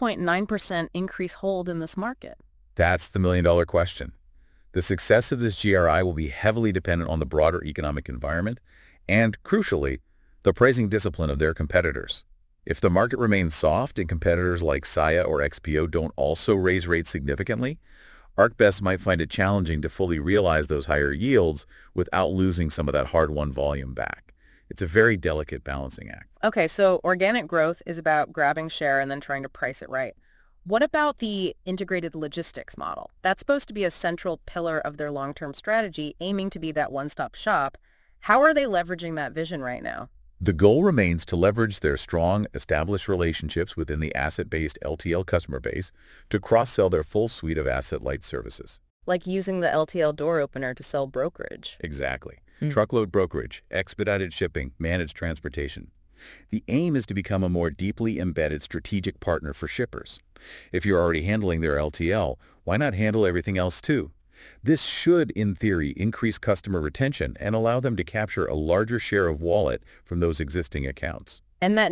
5.9% increase hold in this market? That's the million-dollar question. The success of this GRI will be heavily dependent on the broader economic environment and, crucially, the pricing discipline of their competitors. If the market remains soft and competitors like Saia or XPO don't also raise rates significantly, ArcBest might find it challenging to fully realize those higher yields without losing some of that hard-won volume back. It's a very delicate balancing act. Okay, so organic growth is about grabbing share and then trying to price it right. What about the integrated logistics model? That's supposed to be a central pillar of their long-term strategy, aiming to be that one-stop shop. How are they leveraging that vision right now? The goal remains to leverage their strong, established relationships within the asset-based LTL customer base to cross-sell their full suite of asset-light services. Like using the LTL door opener to sell brokerage. Exactly. Truckload brokerage, expedited shipping, managed transportation. The aim is to become a more deeply embedded strategic partner for shippers. If you're already handling their LTL, why not handle everything else too? This should, in theory, increase customer retention and allow them to capture a larger share of wallet from those existing accounts. And that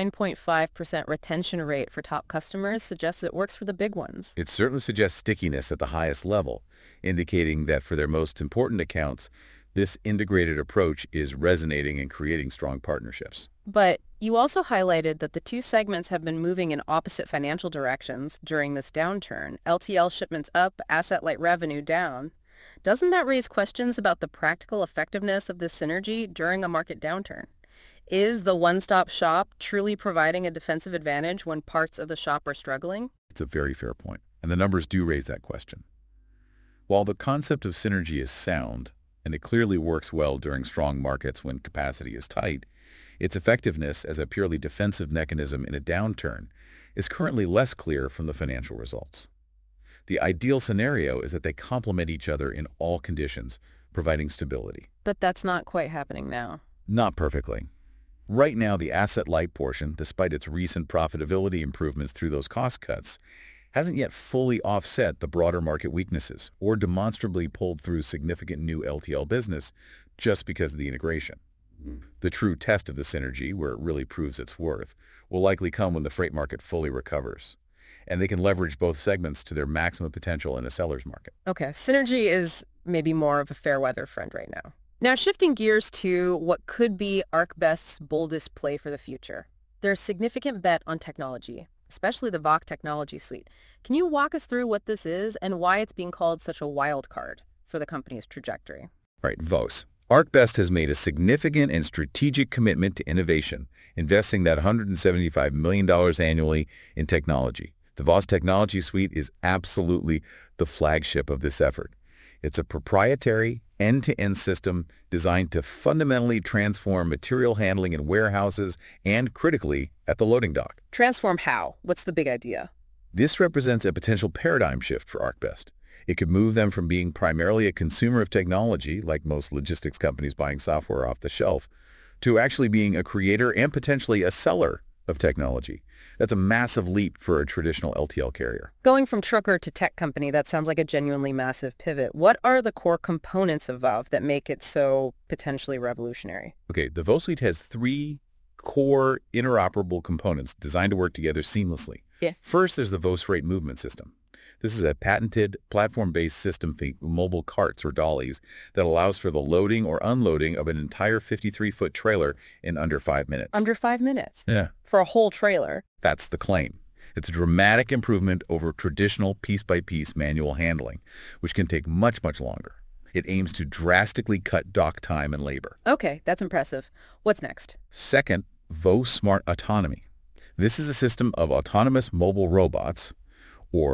99.5% retention rate for top customers suggests it works for the big ones. It certainly suggests stickiness at the highest level, indicating that for their most important accounts, this integrated approach is resonating and creating strong partnerships. But you also highlighted that the two segments have been moving in opposite financial directions during this downturn. LTL shipments up, asset-light revenue down. Doesn't that raise questions about the practical effectiveness of this synergy during a market downturn? Is the one-stop shop truly providing a defensive advantage when parts of the shop are struggling? It's a very fair point, and the numbers do raise that question. While the concept of synergy is sound, and it clearly works well during strong markets when capacity is tight, its effectiveness as a purely defensive mechanism in a downturn is currently less clear from the financial results. The ideal scenario is that they complement each other in all conditions, providing stability. But that's not quite happening now. Not perfectly. Right now, the asset-light portion, despite its recent profitability improvements through those cost cuts, hasn't yet fully offset the broader market weaknesses or demonstrably pulled through significant new LTL business just because of the integration. The true test of the synergy, where it really proves its worth, will likely come when the freight market fully recovers, and they can leverage both segments to their maximum potential in a seller's market. Okay, synergy is maybe more of a fair weather friend right now. Now, shifting gears to what could be ArcBest's boldest play for the future. Their significant bet on technology, especially the Vaux technology suite. Can you walk us through what this is and why it's being called such a wild card for the company's trajectory? Right, Vaux. ArcBest has made a significant and strategic commitment to innovation, investing that $175 million annually in technology. The Vaux Technology Suite is absolutely the flagship of this effort. It's a proprietary, end-to-end system designed to fundamentally transform material handling in warehouses and, critically, at the loading dock. Transform how? What's the big idea? This represents a potential paradigm shift for ArcBest. It could move them from being primarily a consumer of technology, like most logistics companies buying software off the shelf, to actually being a creator and potentially a seller of technology. That's a massive leap for a traditional LTL carrier. Going from trucker to tech company, that sounds like a genuinely massive pivot. What are the core components of VOW that make it so potentially revolutionary? Okay, the VOW suite has three core interoperable components designed to work together seamlessly. Yeah. First, there's the VOW Freight Movement System. This is a patented, platform-based system for mobile carts or dollies that allows for the loading or unloading of an entire 53-foot trailer in under 5 minutes. Under 5 minutes? Yeah. For a whole trailer? That's the claim. It's a dramatic improvement over traditional piece-by-piece manual handling, which can take much, much longer. It aims to drastically cut dock time and labor. Okay, that's impressive. What's next? Second, VOW Smart Autonomy. This is a system of autonomous mobile robots, or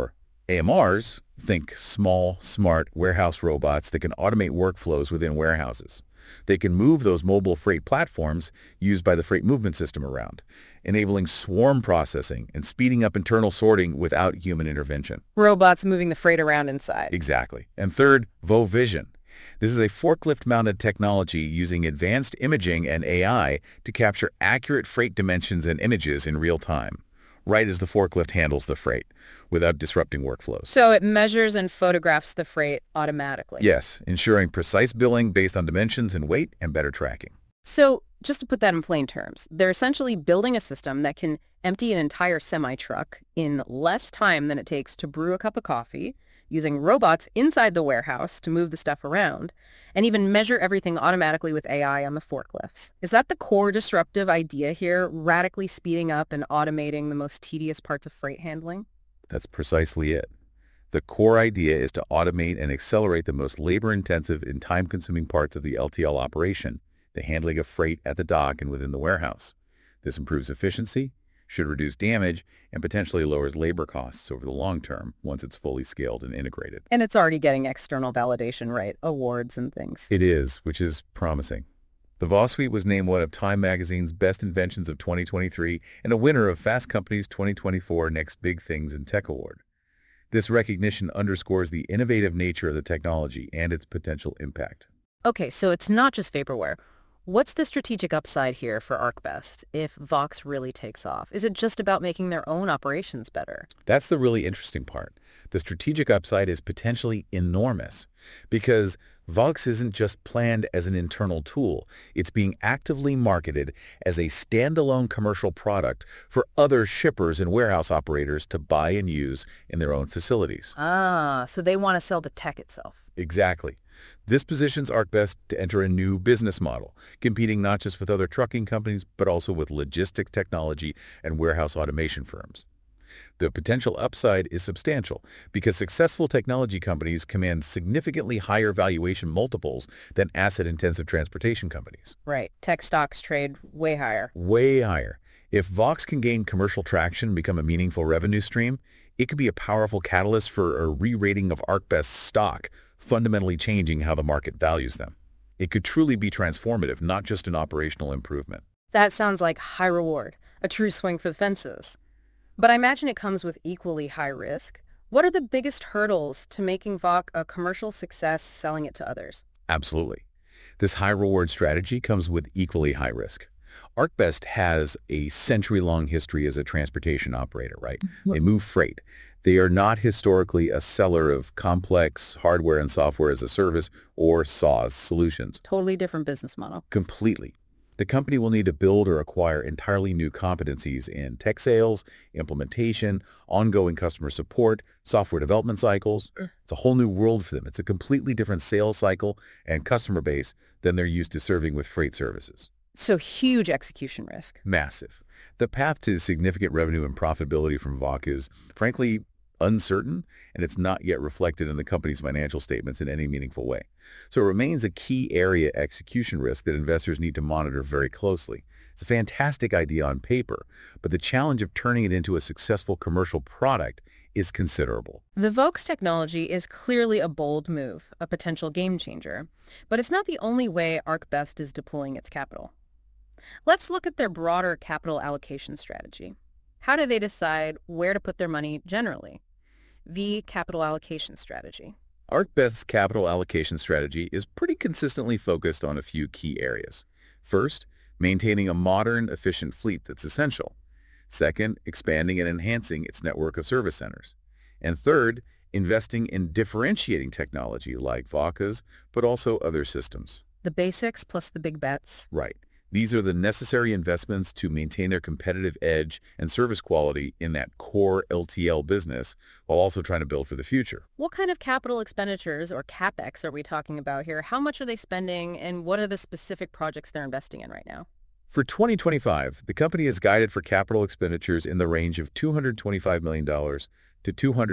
AMRs, think small, smart warehouse robots that can automate workflows within warehouses. They can move those mobile freight platforms used by the freight movement system around, enabling swarm processing and speeding up internal sorting without human intervention. Robots moving the freight around inside. Exactly. And third, VoVision. This is a forklift-mounted technology using advanced imaging and AI to capture accurate freight dimensions and images in real time, right as the forklift handles the freight, without disrupting workflows. So it measures and photographs the freight automatically. Yes, ensuring precise billing based on dimensions and weight and better tracking. So just to put that in plain terms, they're essentially building a system that can empty an entire semi-truck in less time than it takes to brew a cup of coffee, using robots inside the warehouse to move the stuff around, and even measure everything automatically with AI on the forklifts. Is that the core disruptive idea here, radically speeding up and automating the most tedious parts of freight handling? That's precisely it. The core idea is to automate and accelerate the most labor-intensive and time-consuming parts of the LTL operation, the handling of freight at the dock and within the warehouse. This improves efficiency, should reduce damage, and potentially lowers labor costs over the long term once it's fully scaled and integrated. And it's already getting external validation, right? Awards and things. It is, which is promising. The VOS-Suite was named one of Time Magazine's Best Inventions of 2023 and a winner of Fast Company's 2024 Next Big Things in Tech Award. This recognition underscores the innovative nature of the technology and its potential impact. Okay, so it's not just vaporware. What's the strategic upside here for ArcBest if Vox really takes off? Is it just about making their own operations better? That's the really interesting part. The strategic upside is potentially enormous because Vox isn't just planned as an internal tool. It's being actively marketed as a standalone commercial product for other shippers and warehouse operators to buy and use in their own facilities. Ah, so they want to sell the tech itself. Exactly. This positions ArcBest to enter a new business model, competing not just with other trucking companies, but also with logistic technology and warehouse automation firms. The potential upside is substantial because successful technology companies command significantly higher valuation multiples than asset-intensive transportation companies. Right. Tech stocks trade way higher. Way higher. If Vox can gain commercial traction and become a meaningful revenue stream, it could be a powerful catalyst for a re-rating of ArcBest's stock, fundamentally changing how the market values them. It could truly be transformative, not just an operational improvement. That sounds like high reward, a true swing for the fences. But I imagine it comes with equally high risk. What are the biggest hurdles to making Vox a commercial success selling it to others? Absolutely. This high-reward strategy comes with equally high risk. ArcBest has a century-long history as a transportation operator, right? They move freight. They are not historically a seller of complex hardware and software as a service or SaaS solutions. Totally different business model. Completely. The company will need to build or acquire entirely new competencies in tech sales, implementation, ongoing customer support, software development cycles. It's a whole new world for them. It's a completely different sales cycle and customer base than they're used to serving with freight services. So huge execution risk. Massive. The path to significant revenue and profitability from Vox is, frankly, uncertain, and it's not yet reflected in the company's financial statements in any meaningful way. So it remains a key area execution risk that investors need to monitor very closely. It's a fantastic idea on paper, but the challenge of turning it into a successful commercial product is considerable. The Vox technology is clearly a bold move, a potential game changer, but it's not the only way ArcBest is deploying its capital. Let's look at their broader capital allocation strategy. How do they decide where to put their money generally? The capital allocation strategy. ArcBest's capital allocation strategy is pretty consistently focused on a few key areas. First, maintaining a modern, efficient fleet that's essential. Second, expanding and enhancing its network of service centers. And third, investing in differentiating technology like Vox's, but also other systems. The basics plus the big bets. Right. These are the necessary investments to maintain their competitive edge and service quality in that core LTL business while also trying to build for the future. What kind of capital expenditures or CapEx are we talking about here? How much are they spending and what are the specific projects they're investing in right now? For 2025, the company is guided for capital expenditures in the range of $225 million to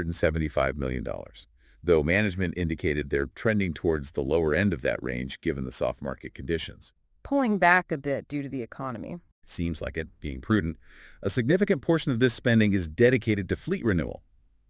$275 million, though management indicated they're trending towards the lower end of that range given the soft market conditions. Pulling back a bit due to the economy. It seems like it, being prudent. A significant portion of this spending is dedicated to fleet renewal.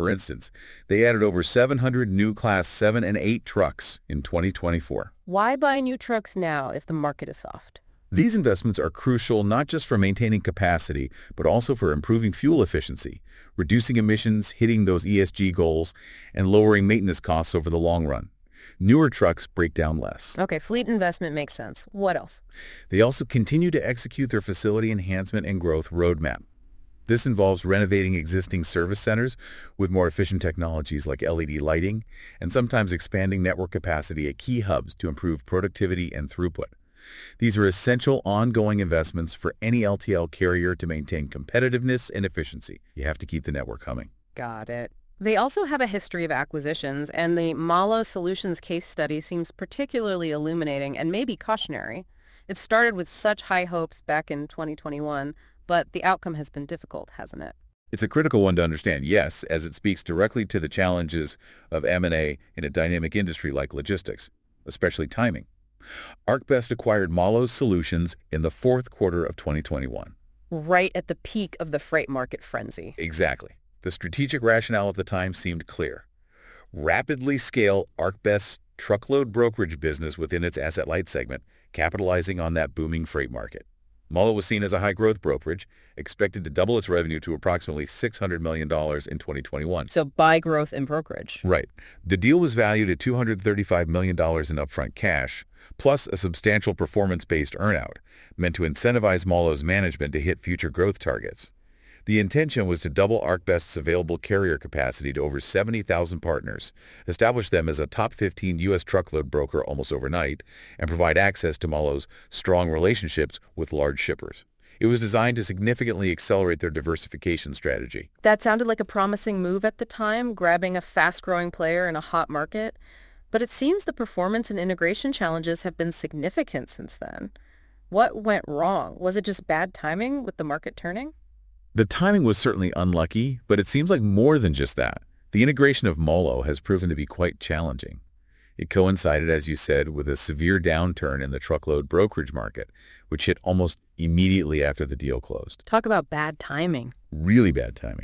For instance, they added over 700 new Class 7 and 8 trucks in 2024. Why buy new trucks now if the market is soft? These investments are crucial not just for maintaining capacity, but also for improving fuel efficiency, reducing emissions, hitting those ESG goals, and lowering maintenance costs over the long run. Newer trucks break down less. Okay, fleet investment makes sense. What else? They also continue to execute their facility enhancement and growth roadmap. This involves renovating existing service centers with more efficient technologies like LED lighting, and sometimes expanding network capacity at key hubs to improve productivity and throughput. These are essential ongoing investments for any LTL carrier to maintain competitiveness and efficiency. You have to keep the network humming. Got it. They also have a history of acquisitions, and the Malo Solutions case study seems particularly illuminating and maybe cautionary. It started with such high hopes back in 2021, but the outcome has been difficult, hasn't it? It's a critical one to understand, yes, as it speaks directly to the challenges of M&A in a dynamic industry like logistics, especially timing. ArcBest acquired Malo Solutions in the fourth quarter of 2021. Right at the peak of the freight market frenzy. Exactly. The strategic rationale at the time seemed clear. Rapidly scale ArcBest's truckload brokerage business within its asset-light segment, capitalizing on that booming freight market. Malo was seen as a high-growth brokerage, expected to double its revenue to approximately $600 million in 2021. So buy growth in brokerage. Right. The deal was valued at $235 million in upfront cash, plus a substantial performance-based earnout, meant to incentivize Malo's management to hit future growth targets. The intention was to double ArcBest's available carrier capacity to over 70,000 partners, establish them as a top 15 U.S. truckload broker almost overnight, and provide access to Malo's strong relationships with large shippers. It was designed to significantly accelerate their diversification strategy. That sounded like a promising move at the time, grabbing a fast-growing player in a hot market. But it seems the performance and integration challenges have been significant since then. What went wrong? Was it just bad timing with the market turning? The timing was certainly unlucky, but it seems like more than just that. The integration of Malo has proven to be quite challenging. It coincided, as you said, with a severe downturn in the truckload brokerage market, which hit almost immediately after the deal closed. Talk about bad timing. Really bad timing.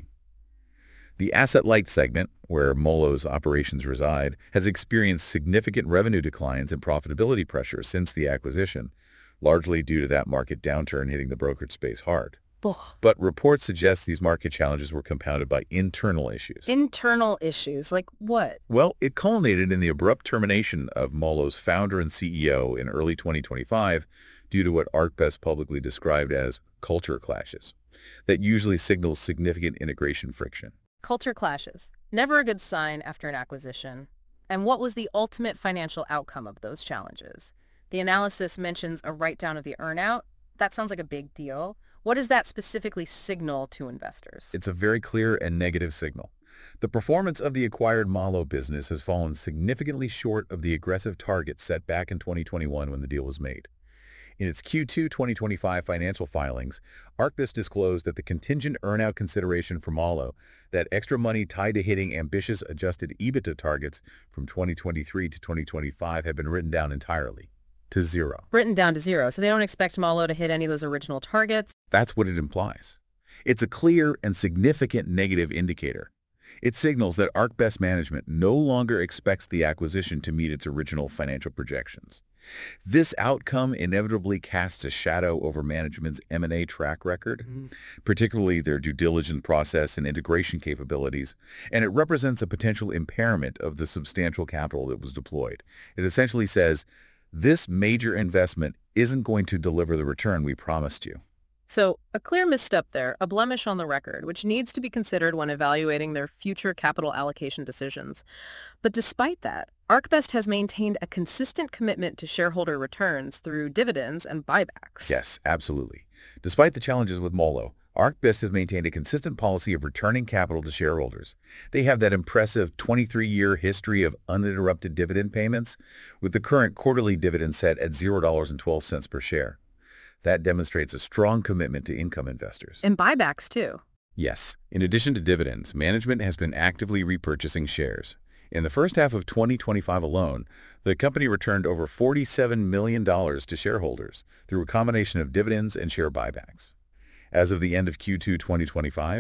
The asset-light segment, where Malo's operations reside, has experienced significant revenue declines and profitability pressure since the acquisition, largely due to that market downturn hitting the brokerage space hard. But reports suggest these market challenges were compounded by internal issues. Internal issues? Like what? Well, it culminated in the abrupt termination of Malo's founder and CEO in early 2025 due to what ArcBest publicly described as culture clashes. That usually signals significant integration friction. Culture clashes. Never a good sign after an acquisition. And what was the ultimate financial outcome of those challenges? The analysis mentions a write-down of the earnout. That sounds like a big deal. What does that specifically signal to investors? It's a very clear and negative signal. The performance of the acquired Malo business has fallen significantly short of the aggressive targets set back in 2021 when the deal was made. In its Q2 2025 financial filings, ArcBest disclosed that the contingent earnout consideration for Malo, that extra money tied to hitting ambitious adjusted EBITDA targets from 2023 to 2025, had been written down entirely. To zero. Written down to zero, so they don't expect Malo to hit any of those original targets? That's what it implies. It's a clear and significant negative indicator. It signals that ArcBest management no longer expects the acquisition to meet its original financial projections. This outcome inevitably casts a shadow over management's M&A track record, particularly their due diligence process and integration capabilities, and it represents a potential impairment of the substantial capital that was deployed. It essentially says, this major investment isn't going to deliver the return we promised you. So a clear misstep there, a blemish on the record, which needs to be considered when evaluating their future capital allocation decisions. But despite that, ArcBest has maintained a consistent commitment to shareholder returns through dividends and buybacks. Yes, absolutely. Despite the challenges with Malo, ArcBest has maintained a consistent policy of returning capital to shareholders. They have that impressive 23-year history of uninterrupted dividend payments, with the current quarterly dividend set at $0.12 per share. That demonstrates a strong commitment to income investors. And buybacks, too. Yes. In addition to dividends, management has been actively repurchasing shares. In the first half of 2025 alone, the company returned over $47 million to shareholders through a combination of dividends and share buybacks. As of the end of Q2 2025,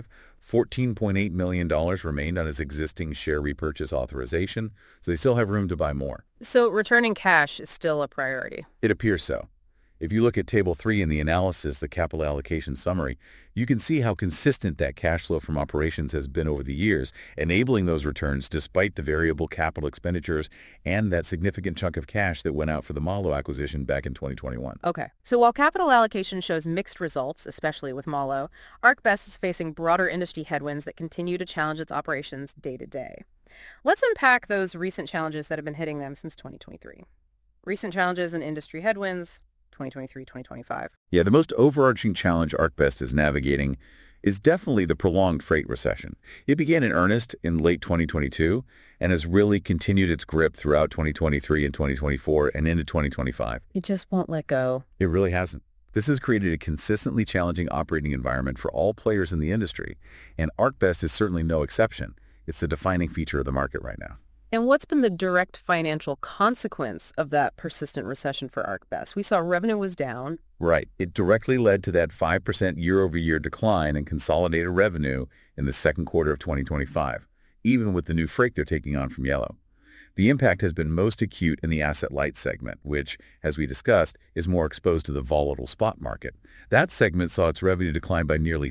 $14.8 million remained on its existing share repurchase authorization, so they still have room to buy more. So returning cash is still a priority. It appears so. If you look at Table 3 in the analysis, the capital allocation summary, you can see how consistent that cash flow from operations has been over the years, enabling those returns despite the variable capital expenditures and that significant chunk of cash that went out for the Malo acquisition back in 2021. Okay. So while capital allocation shows mixed results, especially with Malo, ArcBest is facing broader industry headwinds that continue to challenge its operations day to day. Let's unpack those recent challenges that have been hitting them since 2023. Recent challenges and industry headwinds, 2023-2025. Yeah, the most overarching challenge ArcBest is navigating is definitely the prolonged freight recession. It began in earnest in late 2022 and has really continued its grip throughout 2023 and 2024 and into 2025. It just won't let go. It really hasn't. This has created a consistently challenging operating environment for all players in the industry, and ArcBest is certainly no exception. It's the defining feature of the market right now. And what's been the direct financial consequence of that persistent recession for ArcBest? We saw revenue was down. Right. It directly led to that 5% year-over-year decline in consolidated revenue in the second quarter of 2025, even with the new freight they're taking on from Yellow. The impact has been most acute in the asset-light segment, which, as we discussed, is more exposed to the volatile spot market. That segment saw its revenue decline by nearly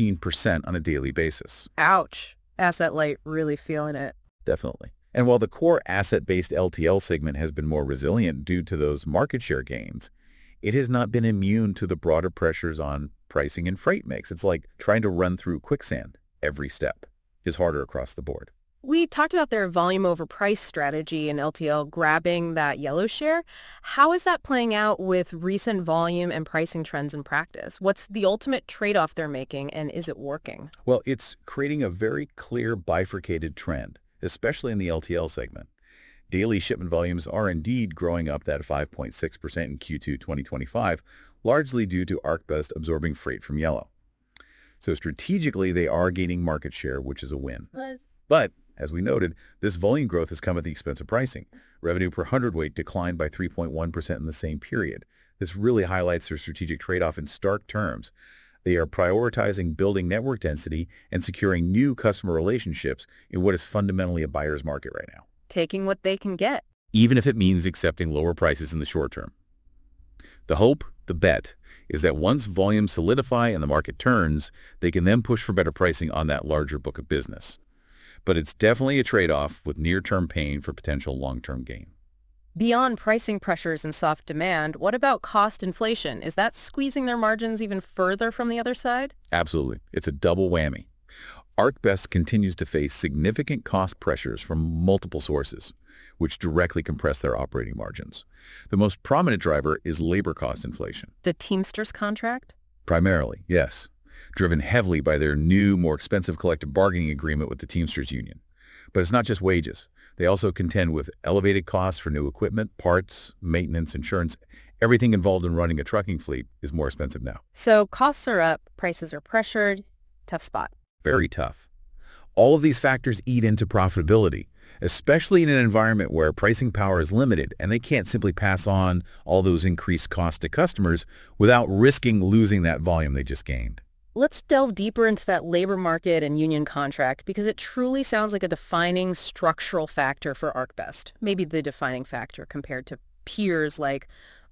13% on a daily basis. Ouch. Asset-light really feeling it. Definitely. And while the core asset-based LTL segment has been more resilient due to those market share gains, it has not been immune to the broader pressures on pricing and freight mix. It's like trying to run through quicksand. Every step is harder across the board. We talked about their volume over price strategy in LTL grabbing that Yellow share. How is that playing out with recent volume and pricing trends in practice? What's the ultimate trade-off they're making, and is it working? Well, it's creating a very clear bifurcated trend, especially in the LTL segment. Daily shipment volumes are indeed growing up that 5.6% in Q2 2025, largely due to ArcBest absorbing freight from Yellow. So strategically, they are gaining market share, which is a win. But, as we noted, this volume growth has come at the expense of pricing. Revenue per hundredweight declined by 3.1% in the same period. This really highlights their strategic trade-off in stark terms. They are prioritizing building network density and securing new customer relationships in what is fundamentally a buyer's market right now. Taking what they can get. Even if it means accepting lower prices in the short term. The hope, the bet, is that once volumes solidify and the market turns, they can then push for better pricing on that larger book of business. But it's definitely a trade-off with near-term pain for potential long-term gain. Beyond pricing pressures and soft demand, what about cost inflation? Is that squeezing their margins even further from the other side? Absolutely. It's a double whammy. ArcBest continues to face significant cost pressures from multiple sources, which directly compress their operating margins. The most prominent driver is labor cost inflation. The Teamsters contract? Primarily, yes. Driven heavily by their new, more expensive collective bargaining agreement with the Teamsters Union. But it's not just wages. They also contend with elevated costs for new equipment, parts, maintenance, insurance. Everything involved in running a trucking fleet is more expensive now. So costs are up, prices are pressured, tough spot. Very tough. All of these factors eat into profitability, especially in an environment where pricing power is limited and they can't simply pass on all those increased costs to customers without risking losing that volume they just gained. Let's delve deeper into that labor market and union contract because it truly sounds like a defining structural factor for ArcBest, maybe the defining factor compared to peers like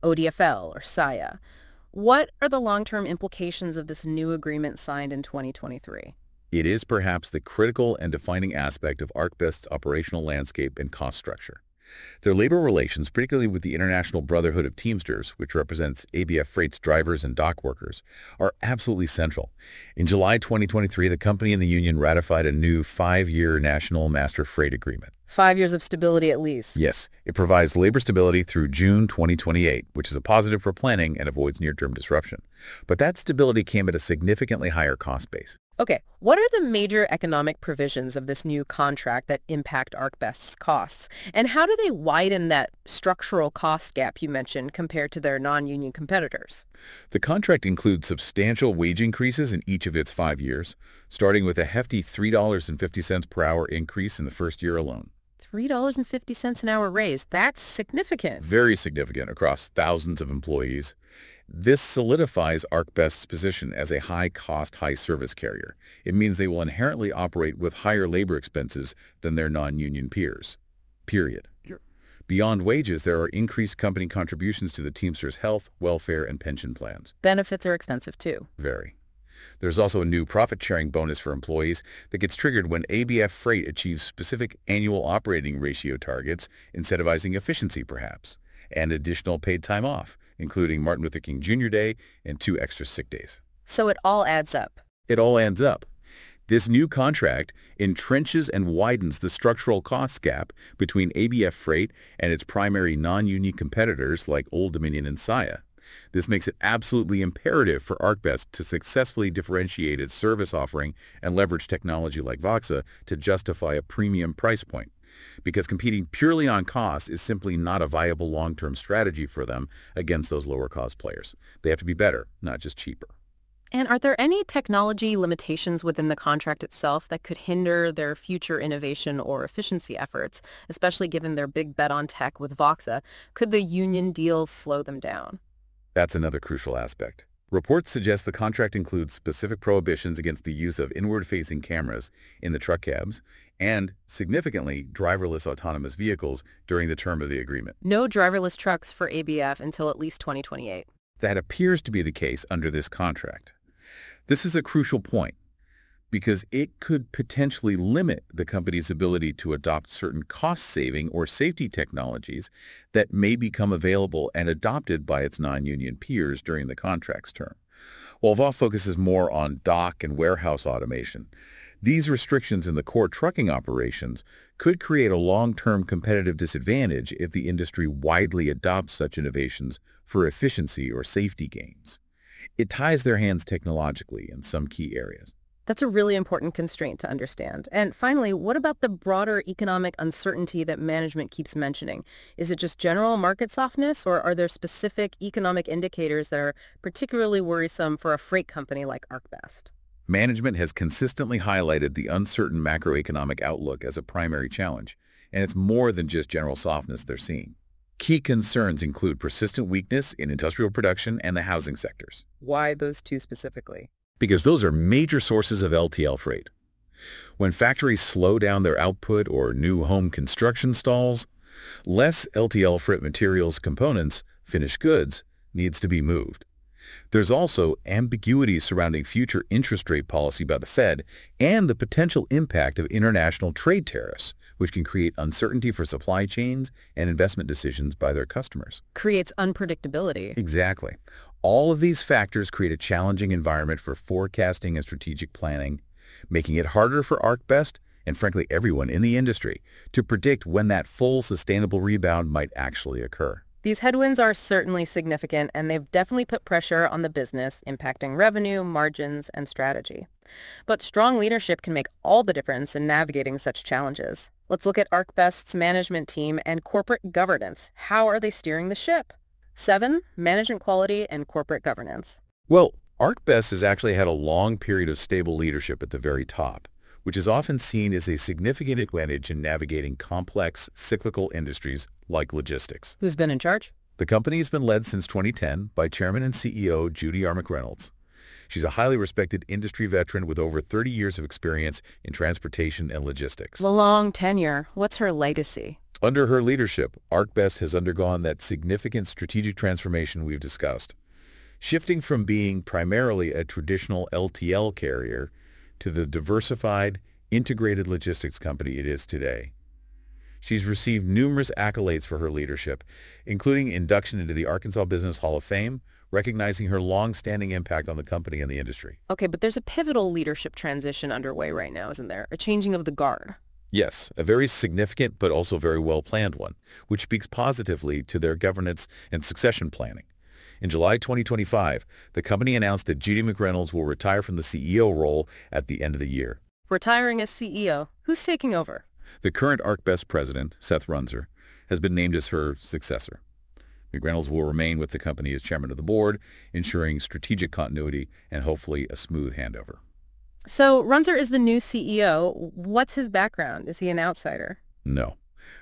ODFL or Saia. What are the long-term implications of this new agreement signed in 2023? It is perhaps the critical and defining aspect of ArcBest's operational landscape and cost structure. Their labor relations, particularly with the International Brotherhood of Teamsters, which represents ABF Freight's drivers and dock workers, are absolutely central. In July 2023, the company and the union ratified a new 5-year National Master Freight Agreement. 5 years of stability at least. Yes, it provides labor stability through June 2028, which is a positive for planning and avoids near-term disruption. But that stability came at a significantly higher cost base. Okay, what are the major economic provisions of this new contract that impact ArcBest's costs? And how do they widen that structural cost gap you mentioned compared to their non-union competitors? The contract includes substantial wage increases in each of its 5 years, starting with a hefty $3.50 per hour increase in the first year alone. $3.50 an hour raise. That's significant. Very significant across thousands of employees. This solidifies ArcBest's position as a high-cost, high-service carrier. It means they will inherently operate with higher labor expenses than their non-union peers. Period. Sure. Beyond wages, there are increased company contributions to the Teamsters' health, welfare, and pension plans. Benefits are expensive too. Very. There's also a new profit-sharing bonus for employees that gets triggered when ABF Freight achieves specific annual operating ratio targets, incentivizing efficiency perhaps, and additional paid time off, including Martin Luther King Jr. Day and 2 extra sick days. So it all adds up. It all adds up. This new contract entrenches and widens the structural cost gap between ABF Freight and its primary non-union competitors like Old Dominion and Saia. This makes it absolutely imperative for ArcBest to successfully differentiate its service offering and leverage technology like Voxa to justify a premium price point. Because competing purely on cost is simply not a viable long-term strategy for them against those lower-cost players. They have to be better, not just cheaper. And are there any technology limitations within the contract itself that could hinder their future innovation or efficiency efforts, especially given their big bet on tech with Voxa? Could the union deal slow them down? That's another crucial aspect. Reports suggest the contract includes specific prohibitions against the use of inward-facing cameras in the truck cabs and, significantly, driverless autonomous vehicles during the term of the agreement. No driverless trucks for ABF until at least 2028. That appears to be the case under this contract. This is a crucial point because it could potentially limit the company's ability to adopt certain cost-saving or safety technologies that may become available and adopted by its non-union peers during the contract's term. While VOF focuses more on dock and warehouse automation, these restrictions in the core trucking operations could create a long-term competitive disadvantage if the industry widely adopts such innovations for efficiency or safety gains. It ties their hands technologically in some key areas. That's a really important constraint to understand. And finally, what about the broader economic uncertainty that management keeps mentioning? Is it just general market softness, or are there specific economic indicators that are particularly worrisome for a freight company like ArcBest? Management has consistently highlighted the uncertain macroeconomic outlook as a primary challenge, and it's more than just general softness they're seeing. Key concerns include persistent weakness in industrial production and the housing sectors. Why those two specifically? Because those are major sources of LTL freight. When factories slow down their output or new home construction stalls, less LTL freight materials, components, finished goods, needs to be moved. There's also ambiguity surrounding future interest rate policy by the Fed and the potential impact of international trade tariffs, which can create uncertainty for supply chains and investment decisions by their customers. Creates unpredictability. Exactly. All of these factors create a challenging environment for forecasting and strategic planning, making it harder for ArcBest and frankly everyone in the industry to predict when that full sustainable rebound might actually occur. These headwinds are certainly significant, and they've definitely put pressure on the business, impacting revenue, margins, and strategy. But strong leadership can make all the difference in navigating such challenges. Let's look at ArcBest's management team and corporate governance. How are they steering the ship? 7, management quality and corporate governance. Well, ArcBest has actually had a long period of stable leadership at the very top, which is often seen as a significant advantage in navigating complex, cyclical industries like logistics. Who's been in charge? The company has been led since 2010 by Chairman and CEO Judy R. McReynolds. She's a highly respected industry veteran with over 30 years of experience in transportation and logistics. Long tenure. What's her legacy? Under her leadership, ArcBest has undergone that significant strategic transformation we've discussed, shifting from being primarily a traditional LTL carrier to the diversified, integrated logistics company it is today. She's received numerous accolades for her leadership, including induction into the Arkansas Business Hall of Fame, recognizing her long-standing impact on the company and the industry. Okay, but there's a pivotal leadership transition underway right now, isn't there? A changing of the guard. Yes, a very significant but also very well-planned one, which speaks positively to their governance and succession planning. In July 2025, the company announced that Judy McReynolds will retire from the CEO role at the end of the year. Retiring as CEO. Who's taking over? The current ArcBest president, Seth Runser, has been named as her successor. McReynolds will remain with the company as chairman of the board, ensuring strategic continuity and hopefully a smooth handover. So Runser is the new CEO. What's his background? Is he an outsider? No.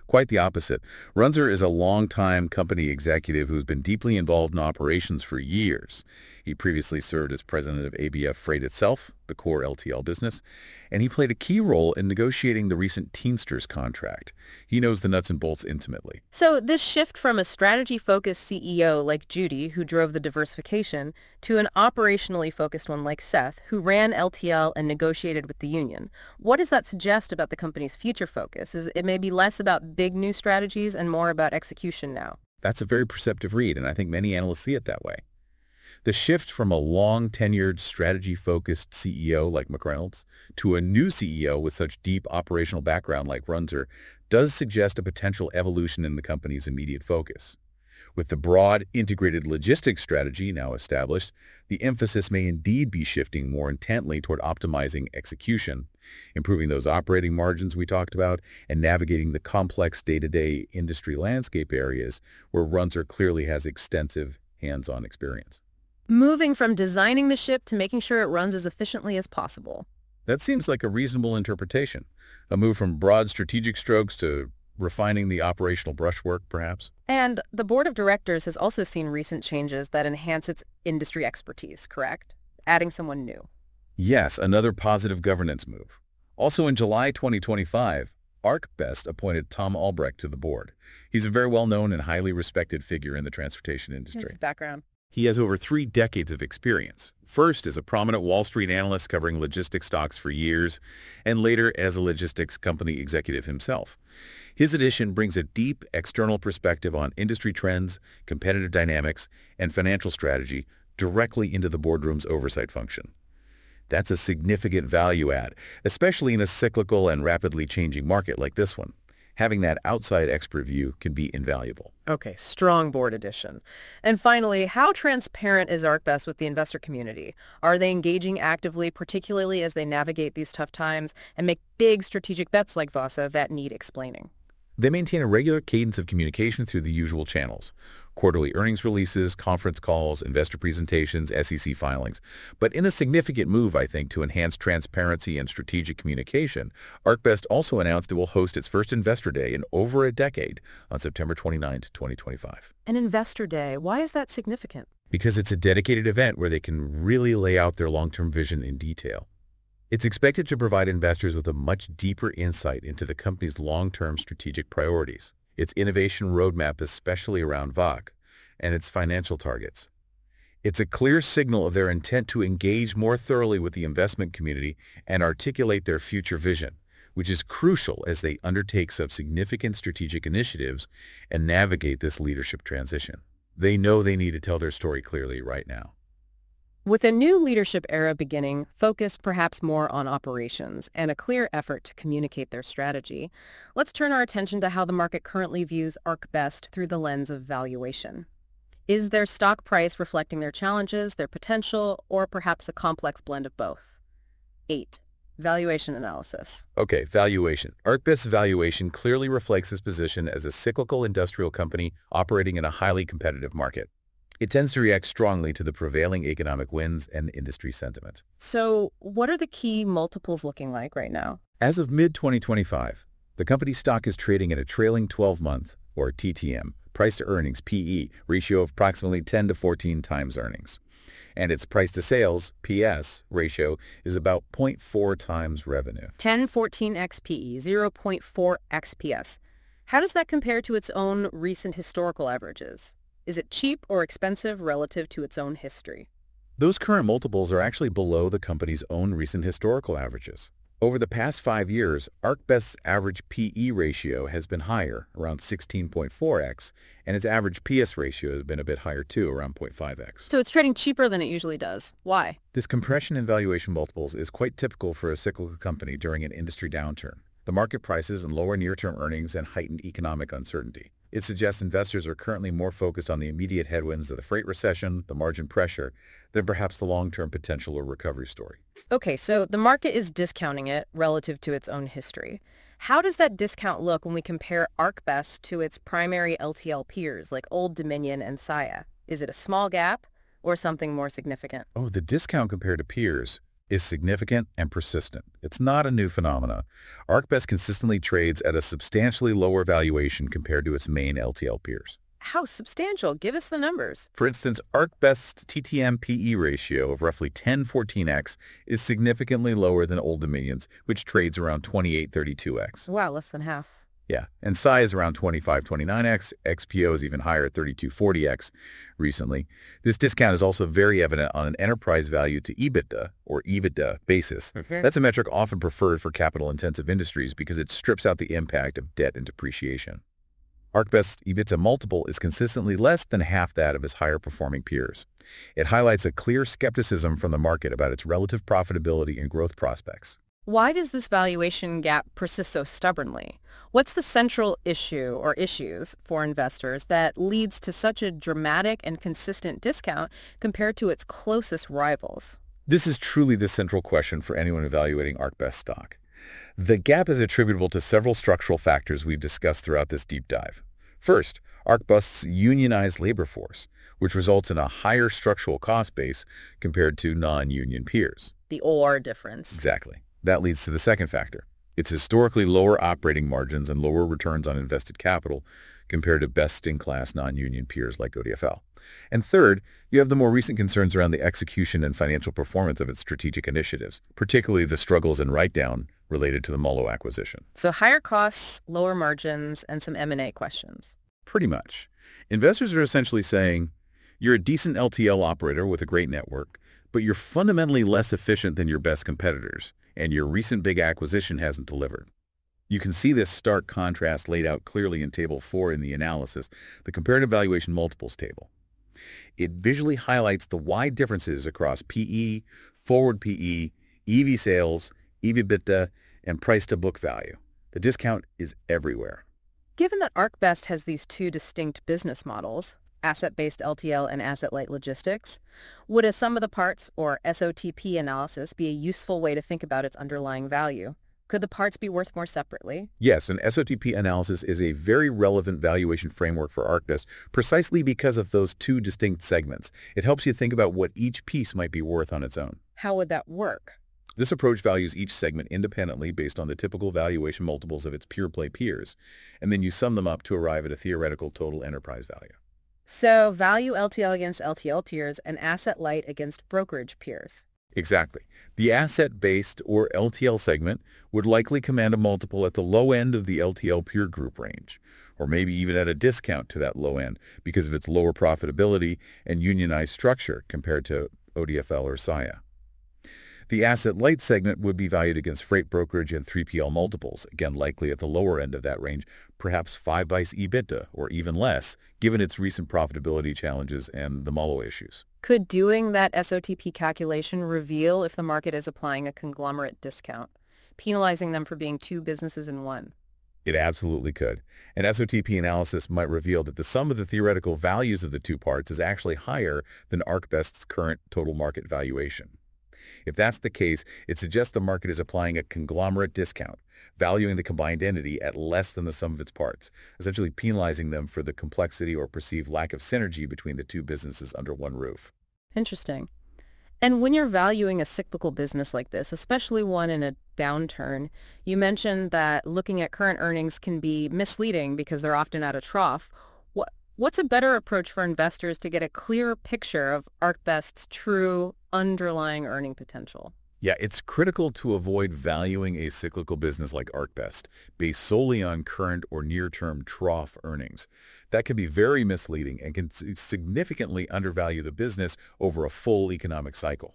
Quite the opposite. Runzer is a longtime company executive who's been deeply involved in operations for years. He previously served as president of ABF Freight itself, the core LTL business, and he played a key role in negotiating the recent Teamsters contract. He knows the nuts and bolts intimately. So this shift from a strategy-focused CEO like Judy, who drove the diversification, to an operationally focused one like Seth, who ran LTL and negotiated with the union. What does that suggest about the company's future focus? Is it may be less about big new strategies and more about execution now? That's a very perceptive read, and I think many analysts see it that way. The shift from a long-tenured, strategy-focused CEO like McReynolds to a new CEO with such deep operational background like Runzer does suggest a potential evolution in the company's immediate focus. With the broad, integrated logistics strategy now established, the emphasis may indeed be shifting more intently toward optimizing execution, improving those operating margins we talked about, and navigating the complex day-to-day industry landscape areas where Runzer clearly has extensive hands-on experience. Moving from designing the ship to making sure it runs as efficiently as possible. That seems like a reasonable interpretation. A move from broad strategic strokes to refining the operational brushwork, perhaps? And the board of directors has also seen recent changes that enhance its industry expertise, correct? Adding someone new. Yes, another positive governance move. Also in July 2025, ArcBest appointed Tom Albrecht to the board. He's a very well-known and highly respected figure in the transportation industry. His background. He has over 3 decades of experience, first as a prominent Wall Street analyst covering logistics stocks for years, and later as a logistics company executive himself. His addition brings a deep external perspective on industry trends, competitive dynamics, and financial strategy directly into the boardroom's oversight function. That's a significant value add, especially in a cyclical and rapidly changing market like this one. Having that outside expert view can be invaluable. Okay, strong board addition. And finally, how transparent is ArcBest with the investor community? Are they engaging actively, particularly as they navigate these tough times and make big strategic bets like Vasa that need explaining? They maintain a regular cadence of communication through the usual channels: quarterly earnings releases, conference calls, investor presentations, SEC filings. But in a significant move, I think, to enhance transparency and strategic communication, ArcBest also announced it will host its first Investor Day in over a decade on September 29, 2025. An Investor Day, why is that significant? Because it's a dedicated event where they can really lay out their long-term vision in detail. It's expected to provide investors with a much deeper insight into the company's long-term strategic priorities, its innovation roadmap, especially around VAC, and its financial targets. It's a clear signal of their intent to engage more thoroughly with the investment community and articulate their future vision, which is crucial as they undertake such significant strategic initiatives and navigate this leadership transition. They know they need to tell their story clearly right now. With a new leadership era beginning, focused perhaps more on operations and a clear effort to communicate their strategy, let's turn our attention to how the market currently views ArcBest through the lens of valuation. Is their stock price reflecting their challenges, their potential, or perhaps a complex blend of both? 8. Valuation analysis. Okay, valuation. ArcBest's valuation clearly reflects its position as a cyclical industrial company operating in a highly competitive market. It tends to react strongly to the prevailing economic winds and industry sentiment. So what are the key multiples looking like right now? As of mid-2025, the company's stock is trading at a trailing 12-month, or TTM, price-to-earnings PE ratio of approximately 10 to 14 times earnings. And its price-to-sales PS ratio is about 0.4 times revenue. 10-14x PE, 0.4x PS. How does that compare to its own recent historical averages? Is it cheap or expensive relative to its own history? Those current multiples are actually below the company's own recent historical averages. Over the past 5 years, ArcBest's average PE ratio has been higher, around 16.4x, and its average PS ratio has been a bit higher too, around 0.5x. So it's trading cheaper than it usually does. Why? This compression in valuation multiples is quite typical for a cyclical company during an industry downturn. The market prices and lower near-term earnings and heightened economic uncertainty. It suggests investors are currently more focused on the immediate headwinds of the freight recession, the margin pressure, than perhaps the long-term potential or recovery story. Okay, so the market is discounting it relative to its own history. How does that discount look when we compare ArcBest to its primary LTL peers like Old Dominion and Saia? Is it a small gap or something more significant? Oh, the discount compared to peers is significant and persistent. It's not a new phenomenon. ArcBest consistently trades at a substantially lower valuation compared to its main LTL peers. How substantial? Give us the numbers. For instance, ArcBest's TTM-PE ratio of roughly 10-14x is significantly lower than Old Dominion's, which trades around 28-32x. Wow, less than half. Yeah, and Saia is around 25-29x. XPO is even higher at 32-40x recently. This discount is also very evident on an enterprise value to EBITDA, or EBITDA, basis. That's a metric often preferred for capital-intensive industries because it strips out the impact of debt and depreciation. ArcBest's EBITDA multiple is consistently less than half that of its higher-performing peers. It highlights a clear skepticism from the market about its relative profitability and growth prospects. Why does this valuation gap persist so stubbornly? What's the central issue or issues for investors that leads to such a dramatic and consistent discount compared to its closest rivals? This is truly the central question for anyone evaluating ArcBest stock. The gap is attributable to several structural factors we've discussed throughout this deep dive. First, ArcBest's unionized labor force, which results in a higher structural cost base compared to non-union peers. The OR difference. Exactly. That leads to the second factor. Its historically lower operating margins and lower returns on invested capital compared to best-in-class non-union peers like ODFL. And third, you have the more recent concerns around the execution and financial performance of its strategic initiatives, particularly the struggles and write-down related to the MULO acquisition. So higher costs, lower margins, and some M&A questions. Pretty much. Investors are essentially saying, you're a decent LTL operator with a great network, but you're fundamentally less efficient than your best competitors, and your recent big acquisition hasn't delivered. You can see this stark contrast laid out clearly in Table 4 in the analysis, the comparative valuation multiples table. It visually highlights the wide differences across PE, forward PE, EV sales, EV/EBITDA, and price-to-book value. The discount is everywhere. Given that ArcBest has these two distinct business models, asset-based LTL and asset-light logistics, would a sum of the parts, or SOTP analysis, be a useful way to think about its underlying value? Could the parts be worth more separately? Yes, an SOTP analysis is a very relevant valuation framework for ArcBest precisely because of those two distinct segments. It helps you think about what each piece might be worth on its own. How would that work? This approach values each segment independently based on the typical valuation multiples of its pure-play peers, and then you sum them up to arrive at a theoretical total enterprise value. So value LTL against LTL peers and asset-light against brokerage peers. Exactly. The asset-based or LTL segment would likely command a multiple at the low end of the LTL peer group range, or maybe even at a discount to that low end because of its lower profitability and unionized structure compared to ODFL or Saia. The asset-light segment would be valued against freight brokerage and 3PL multiples, again likely at the lower end of that range, perhaps 5x EBITDA or even less, given its recent profitability challenges and the MULO issues. Could doing that SOTP calculation reveal if the market is applying a conglomerate discount, penalizing them for being two businesses in one? It absolutely could. An SOTP analysis might reveal that the sum of the theoretical values of the two parts is actually higher than ArcBest's current total market valuation. If that's the case, it suggests the market is applying a conglomerate discount, valuing the combined entity at less than the sum of its parts, essentially penalizing them for the complexity or perceived lack of synergy between the two businesses under one roof. Interesting. And when you're valuing a cyclical business like this, especially one in a downturn, you mentioned that looking at current earnings can be misleading because they're often at a trough. What's a better approach for investors to get a clearer picture of ArcBest's true underlying earning potential? Yeah, it's critical to avoid valuing a cyclical business like ArcBest based solely on current or near-term trough earnings. That can be very misleading and can significantly undervalue the business over a full economic cycle.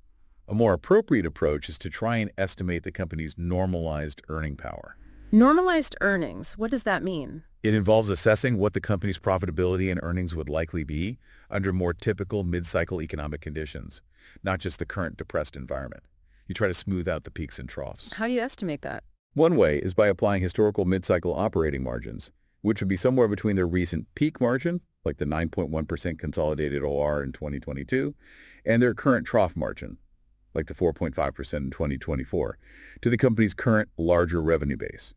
A more appropriate approach is to try and estimate the company's normalized earning power. Normalized earnings, what does that mean? It involves assessing what the company's profitability and earnings would likely be under more typical mid-cycle economic conditions, not just the current depressed environment. You try to smooth out the peaks and troughs. How do you estimate that? One way is by applying historical mid-cycle operating margins, which would be somewhere between their recent peak margin, like the 9.1% consolidated OR in 2022, and their current trough margin, like the 4.5% in 2024, to the company's current larger revenue base.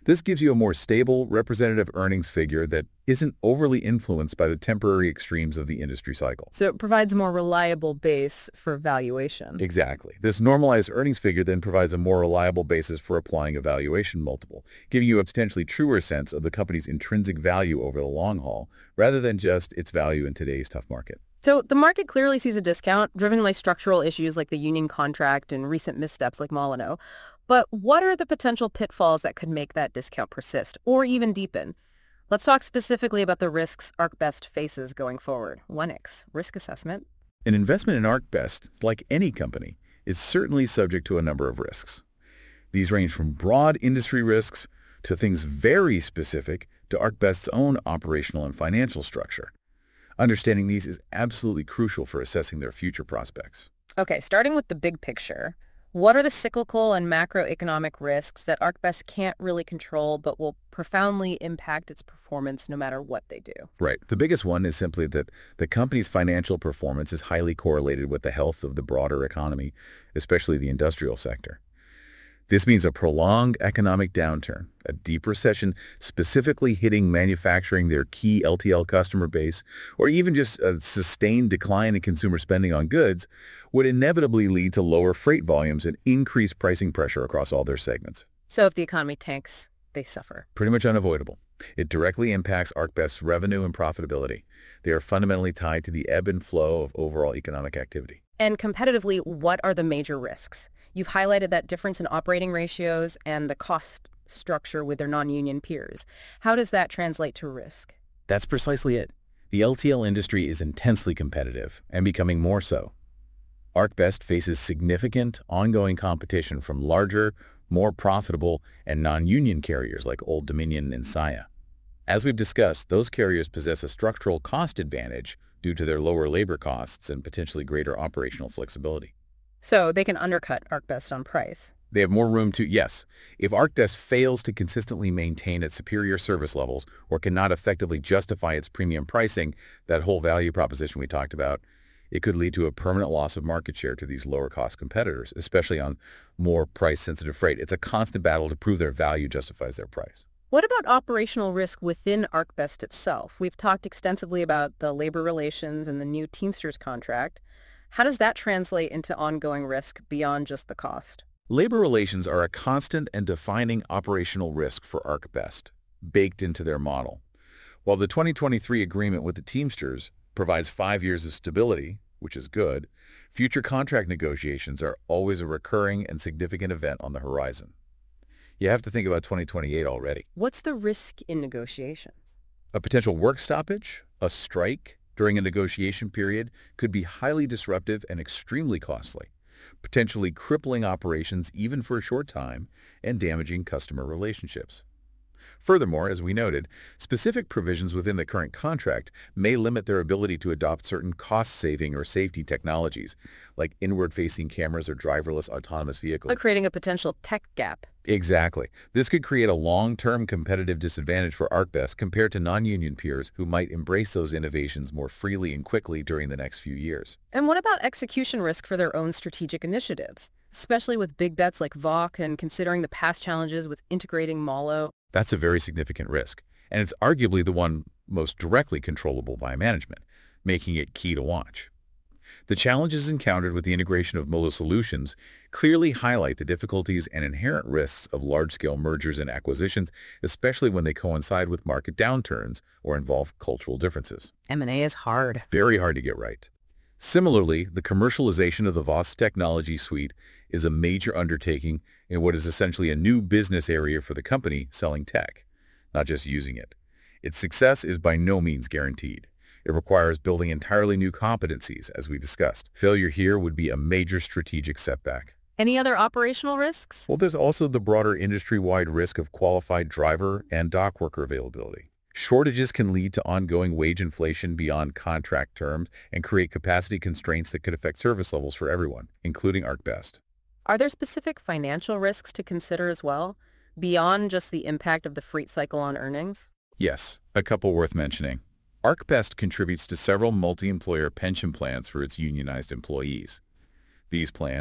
This gives you a more stable, representative earnings figure that isn't overly influenced by the temporary extremes of the industry cycle. So it provides a more reliable base for valuation. Exactly. This normalized earnings figure then provides a more reliable basis for applying a valuation multiple, giving you a potentially truer sense of the company's intrinsic value over the long haul, rather than just its value in today's tough market. So the market clearly sees a discount driven by structural issues like the union contract and recent missteps like Molyneux. But what are the potential pitfalls that could make that discount persist or even deepen? Let's talk specifically about the risks ArcBest faces going forward. 1X, risk assessment. An investment in ArcBest, like any company, is certainly subject to a number of risks. These range from broad industry risks to things very specific to ArcBest's own operational and financial structure. Understanding these is absolutely crucial for assessing their future prospects. Okay, starting with the big picture. What are the cyclical and macroeconomic risks that ArcBest can't really control but will profoundly impact its performance no matter what they do? Right. The biggest one is simply that the company's financial performance is highly correlated with the health of the broader economy, especially the industrial sector. This means a prolonged economic downturn, a deep recession specifically hitting manufacturing, their key LTL customer base, or even just a sustained decline in consumer spending on goods would inevitably lead to lower freight volumes and increased pricing pressure across all their segments. So if the economy tanks, they suffer. Pretty much unavoidable. It directly impacts ArcBest's revenue and profitability. They are fundamentally tied to the ebb and flow of overall economic activity. And competitively, what are the major risks? You've highlighted that difference in operating ratios and the cost structure with their non-union peers. How does that translate to risk? That's precisely it. The LTL industry is intensely competitive and becoming more so. ArcBest faces significant ongoing competition from larger, more profitable, and non-union carriers like Old Dominion and Saia. As we've discussed, those carriers possess a structural cost advantage due to their lower labor costs and potentially greater operational flexibility. So they can undercut ArcBest on price. They have more room to, yes. If ArcBest fails to consistently maintain its superior service levels or cannot effectively justify its premium pricing, that whole value proposition we talked about, it could lead to a permanent loss of market share to these lower-cost competitors, especially on more price-sensitive freight. It's a constant battle to prove their value justifies their price. What about operational risk within ArcBest itself? We've talked extensively about the labor relations and the new Teamsters contract. How does that translate into ongoing risk beyond just the cost? Labor relations are a constant and defining operational risk for ArcBest, baked into their model. While the 2023 agreement with the Teamsters provides 5 years of stability, which is good, future contract negotiations are always a recurring and significant event on the horizon. You have to think about 2028 already. What's the risk in negotiations? A potential work stoppage, a strike during a negotiation period could be highly disruptive and extremely costly, potentially crippling operations even for a short time and damaging customer relationships. Furthermore, as we noted, specific provisions within the current contract may limit their ability to adopt certain cost-saving or safety technologies, like inward-facing cameras or driverless autonomous vehicles. Like creating a potential tech gap. Exactly. This could create a long-term competitive disadvantage for ArcBest compared to non-union peers who might embrace those innovations more freely and quickly during the next few years. And what about execution risk for their own strategic initiatives, especially with big bets like VOC and considering the past challenges with integrating MALO? That's a very significant risk, and it's arguably the one most directly controllable by management, making it key to watch. The challenges encountered with the integration of MOLO solutions clearly highlight the difficulties and inherent risks of large-scale mergers and acquisitions, especially when they coincide with market downturns or involve cultural differences. M&A is hard. Very hard to get right. Similarly, the commercialization of the VOS technology suite is a major undertaking in what is essentially a new business area for the company selling tech, not just using it. Its success is by no means guaranteed. It requires building entirely new competencies, as we discussed. Failure here would be a major strategic setback. Any other operational risks? Well, there's also the broader industry-wide risk of qualified driver and dock worker availability. Shortages can lead to ongoing wage inflation beyond contract terms and create capacity constraints that could affect service levels for everyone, including ArcBest. Are there specific financial risks to consider as well, beyond just the impact of the freight cycle on earnings? Yes, a couple worth mentioning. ArcBest contributes to several multi-employer pension plans for its unionized employees. These plans,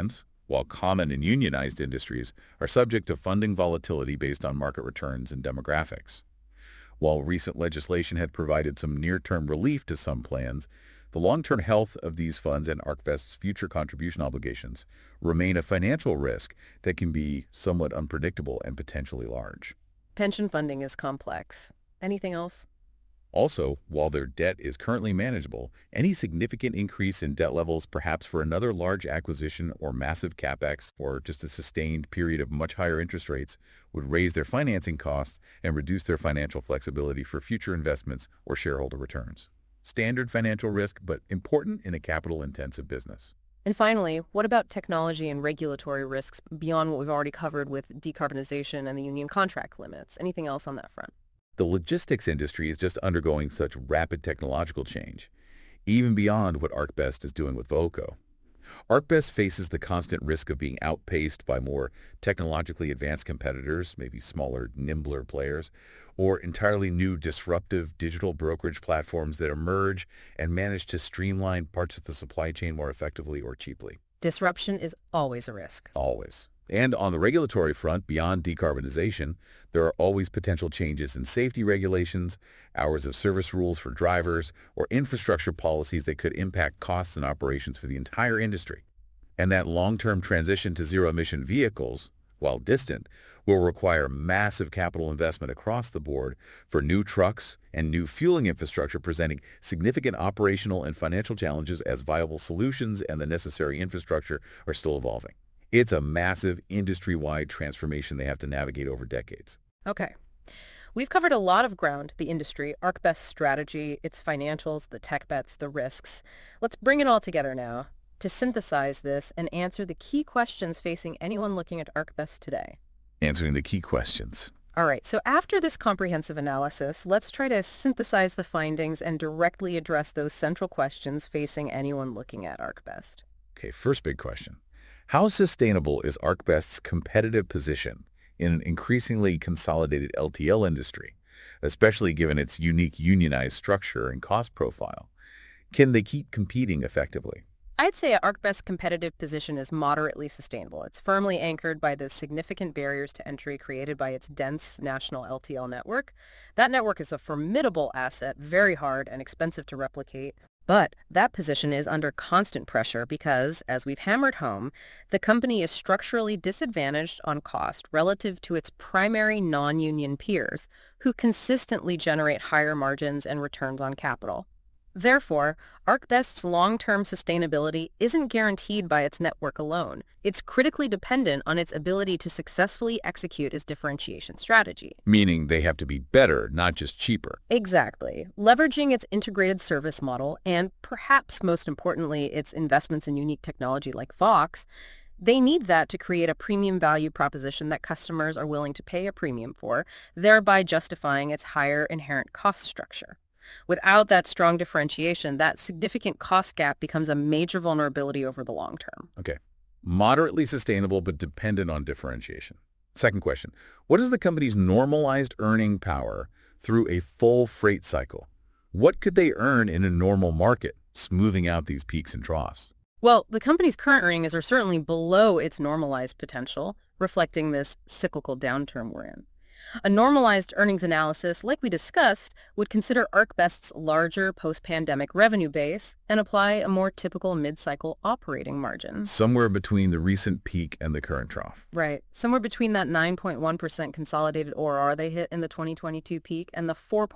while common and unionized industries are subject to funding volatility based on market returns and demographics. While recent legislation had provided some near-term relief to some plans, the long-term health of these funds and ArcBest's future contribution obligations remain a financial risk that can be somewhat unpredictable and potentially large. Pension funding is complex. Anything else? Also, while their debt is currently manageable, any significant increase in debt levels, perhaps for another large acquisition or massive capex or just a sustained period of much higher interest rates, would raise their financing costs and reduce their financial flexibility for future investments or shareholder returns. Standard financial risk, but important in a capital-intensive business. And finally, what about technology and regulatory risks beyond what we've already covered with decarbonization and the union contract limits? Anything else on that front? The logistics industry is just undergoing such rapid technological change, even beyond what ArcBest is doing with Voco. ArcBest faces the constant risk of being outpaced by more technologically advanced competitors, maybe smaller, nimbler players, or entirely new disruptive digital brokerage platforms that emerge and manage to streamline parts of the supply chain more effectively or cheaply. Disruption is always a risk. Always. And on the regulatory front, beyond decarbonization, there are always potential changes in safety regulations, hours of service rules for drivers, or infrastructure policies that could impact costs and operations for the entire industry. And that long-term transition to zero-emission vehicles, while distant, will require massive capital investment across the board for new trucks and new fueling infrastructure, presenting significant operational and financial challenges as viable solutions and the necessary infrastructure are still evolving. It's a massive industry-wide transformation they have to navigate over decades. Okay. We've covered a lot of ground: the industry, ArcBest's strategy, its financials, the tech bets, the risks. Let's bring it all together now to synthesize this and answer the key questions facing anyone looking at ArcBest today. Answering the key questions. All right, so after this comprehensive analysis, let's try to synthesize the findings and directly address those central questions facing anyone looking at ArcBest. Okay, first big question. How sustainable is ArcBest's competitive position in an increasingly consolidated LTL industry, especially given its unique unionized structure and cost profile? Can they keep competing effectively? I'd say ArcBest's competitive position is moderately sustainable. It's firmly anchored by those significant barriers to entry created by its dense national LTL network. That network is a formidable asset, very hard and expensive to replicate. But that position is under constant pressure because, as we've hammered home, the company is structurally disadvantaged on cost relative to its primary non-union peers, who consistently generate higher margins and returns on capital. Therefore, ArcBest's long-term sustainability isn't guaranteed by its network alone. It's critically dependent on its ability to successfully execute its differentiation strategy. Meaning they have to be better, not just cheaper. Exactly. Leveraging its integrated service model and, perhaps most importantly, its investments in unique technology like Vox, they need that to create a premium value proposition that customers are willing to pay a premium for, thereby justifying its higher inherent cost structure. Without that strong differentiation, that significant cost gap becomes a major vulnerability over the long term. Okay. Moderately sustainable but dependent on differentiation. Second question. What is the company's normalized earning power through a full freight cycle? What could they earn in a normal market, smoothing out these peaks and troughs? Well, the company's current earnings are certainly below its normalized potential, reflecting this cyclical downturn we're in. A normalized earnings analysis, like we discussed, would consider ArcBest's larger post-pandemic revenue base and apply a more typical mid-cycle operating margin. Somewhere between the recent peak and the current trough. Right. Somewhere between that 9.1% consolidated ORR they hit in the 2022 peak and the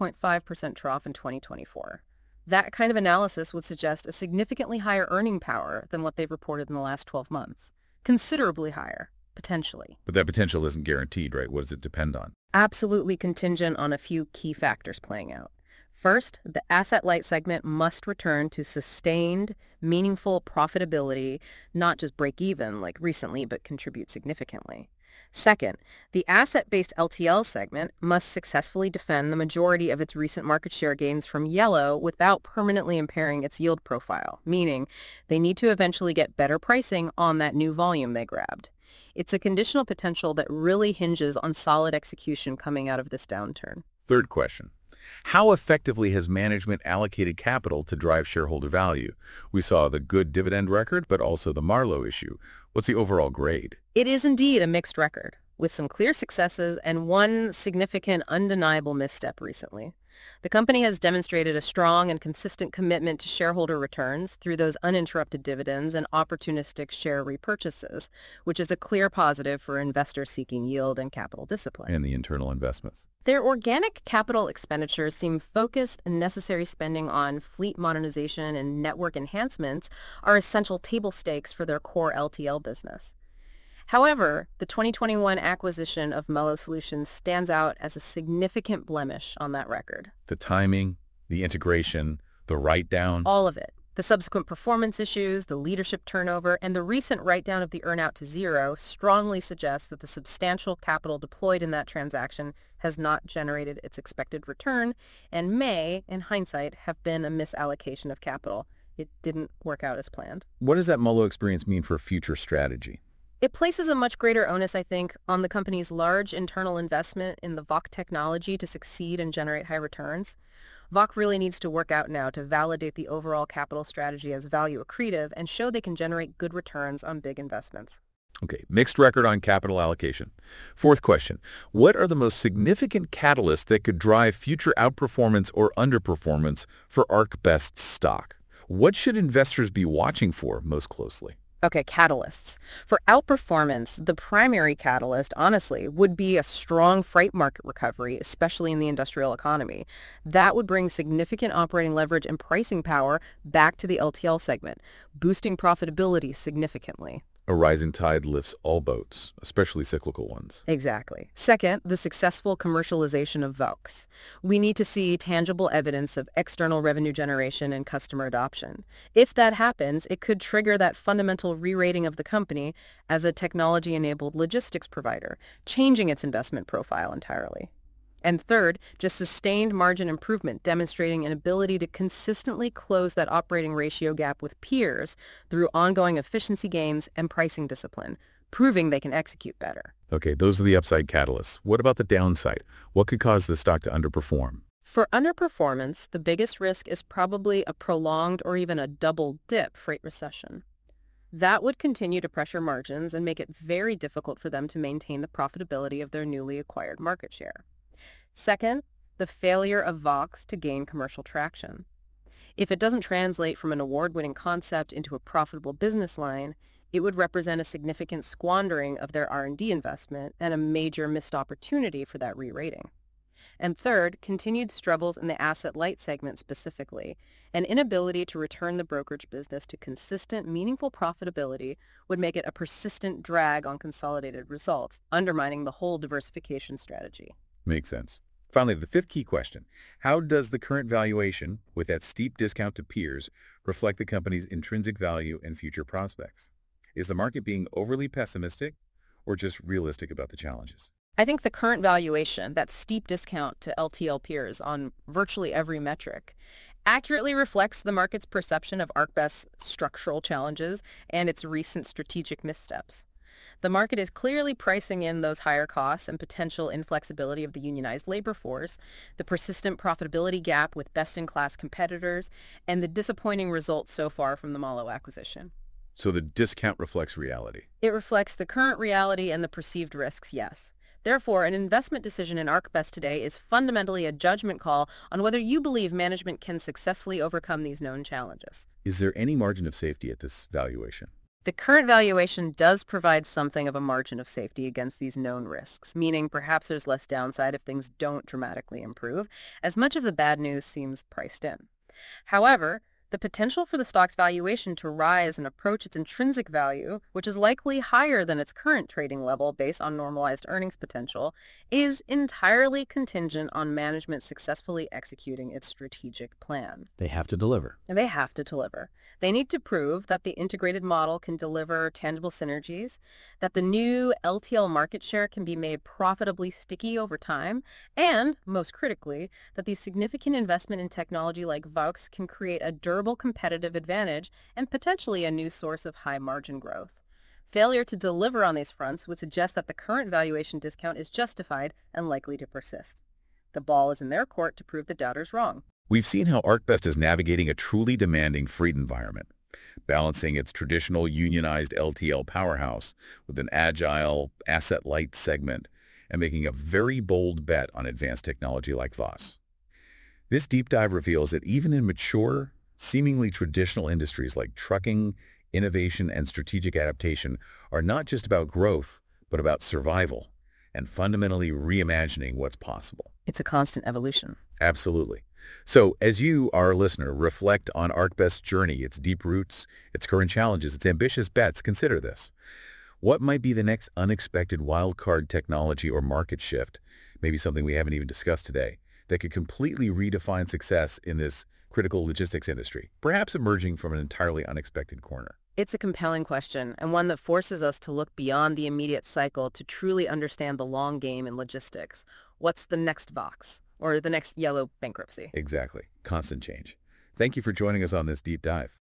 4.5% trough in 2024. That kind of analysis would suggest a significantly higher earning power than what they've reported in the last 12 months. Considerably higher. Potentially. But that potential isn't guaranteed, right? What does it depend on? Absolutely contingent on a few key factors playing out. First, the asset-light segment must return to sustained, meaningful profitability, not just break even like recently, but contribute significantly. Second, the asset-based LTL segment must successfully defend the majority of its recent market share gains from Yellow without permanently impairing its yield profile, meaning they need to eventually get better pricing on that new volume they grabbed. It's a conditional potential that really hinges on solid execution coming out of this downturn. Third question. How effectively has management allocated capital to drive shareholder value? We saw the good dividend record, but also the Marlowe issue. What's the overall grade? It is indeed a mixed record, with some clear successes and one significant undeniable misstep recently. The company has demonstrated a strong and consistent commitment to shareholder returns through those uninterrupted dividends and opportunistic share repurchases, which is a clear positive for investors seeking yield and capital discipline. And the internal investments. Their organic capital expenditures seem focused, and necessary spending on fleet modernization and network enhancements are essential table stakes for their core LTL business. However, the 2021 acquisition of Mello Solutions stands out as a significant blemish on that record. The timing, the integration, the write-down. All of it. The subsequent performance issues, the leadership turnover, and the recent write-down of the earnout to zero strongly suggest that the substantial capital deployed in that transaction has not generated its expected return and may, in hindsight, have been a misallocation of capital. It didn't work out as planned. What does that Mello experience mean for future strategy? It places a much greater onus, I think, on the company's large internal investment in the VOC technology to succeed and generate high returns. VOC really needs to work out now to validate the overall capital strategy as value accretive and show they can generate good returns on big investments. Okay, mixed record on capital allocation. Fourth question, what are the most significant catalysts that could drive future outperformance or underperformance for ArcBest stock? What should investors be watching for most closely? Okay, catalysts. For outperformance, the primary catalyst, honestly, would be a strong freight market recovery, especially in the industrial economy. That would bring significant operating leverage and pricing power back to the LTL segment, boosting profitability significantly. A rising tide lifts all boats, especially cyclical ones. Exactly. Second, the successful commercialization of VOCs. We need to see tangible evidence of external revenue generation and customer adoption. If that happens, it could trigger that fundamental re-rating of the company as a technology-enabled logistics provider, changing its investment profile entirely. And third, just sustained margin improvement, demonstrating an ability to consistently close that operating ratio gap with peers through ongoing efficiency gains and pricing discipline, proving they can execute better. Okay, those are the upside catalysts. What about the downside? What could cause the stock to underperform? For underperformance, the biggest risk is probably a prolonged or even a double dip freight recession. That would continue to pressure margins and make it very difficult for them to maintain the profitability of their newly acquired market share. Second, the failure of VOCs to gain commercial traction. If it doesn't translate from an award-winning concept into a profitable business line, it would represent a significant squandering of their R&D investment and a major missed opportunity for that re-rating. And third, continued struggles in the asset-light segment specifically. An inability to return the brokerage business to consistent, meaningful profitability would make it a persistent drag on consolidated results, undermining the whole diversification strategy. Makes sense. Finally, the fifth key question. How does the current valuation, with that steep discount to peers, reflect the company's intrinsic value and future prospects? Is the market being overly pessimistic or just realistic about the challenges? I think the current valuation, that steep discount to LTL peers on virtually every metric, accurately reflects the market's perception of ArcBest's structural challenges and its recent strategic missteps. The market is clearly pricing in those higher costs and potential inflexibility of the unionized labor force, the persistent profitability gap with best-in-class competitors, and the disappointing results so far from the Mello acquisition. So the discount reflects reality. It reflects the current reality and the perceived risks, yes. Therefore, an investment decision in ArcBest today is fundamentally a judgment call on whether you believe management can successfully overcome these known challenges. Is there any margin of safety at this valuation? The current valuation does provide something of a margin of safety against these known risks, meaning perhaps there's less downside if things don't dramatically improve, as much of the bad news seems priced in. However, the potential for the stock's valuation to rise and approach its intrinsic value, which is likely higher than its current trading level based on normalized earnings potential, is entirely contingent on management successfully executing its strategic plan. They have to deliver. And they have to deliver. They need to prove that the integrated model can deliver tangible synergies, that the new LTL market share can be made profitably sticky over time, and, most critically, that the significant investment in technology like VOCs can create a durable competitive advantage and potentially a new source of high margin growth. Failure to deliver on these fronts would suggest that the current valuation discount is justified and likely to persist. The ball is in their court to prove the doubters wrong. We've seen how ArcBest is navigating a truly demanding freight environment, balancing its traditional unionized LTL powerhouse with an agile, asset-light segment, and making a very bold bet on advanced technology like VOS. This deep dive reveals that even in mature, seemingly traditional industries like trucking, innovation, and strategic adaptation are not just about growth, but about survival and fundamentally reimagining what's possible. It's a constant evolution. Absolutely. So as you, our listener, reflect on ArcBest's journey, its deep roots, its current challenges, its ambitious bets, consider this. What might be the next unexpected wildcard technology or market shift, maybe something we haven't even discussed today, that could completely redefine success in this critical logistics industry, perhaps emerging from an entirely unexpected corner? It's a compelling question, and one that forces us to look beyond the immediate cycle to truly understand the long game in logistics. What's the next Vox? Or the next yellow bankruptcy? Exactly. Constant change. Thank you for joining us on this deep dive.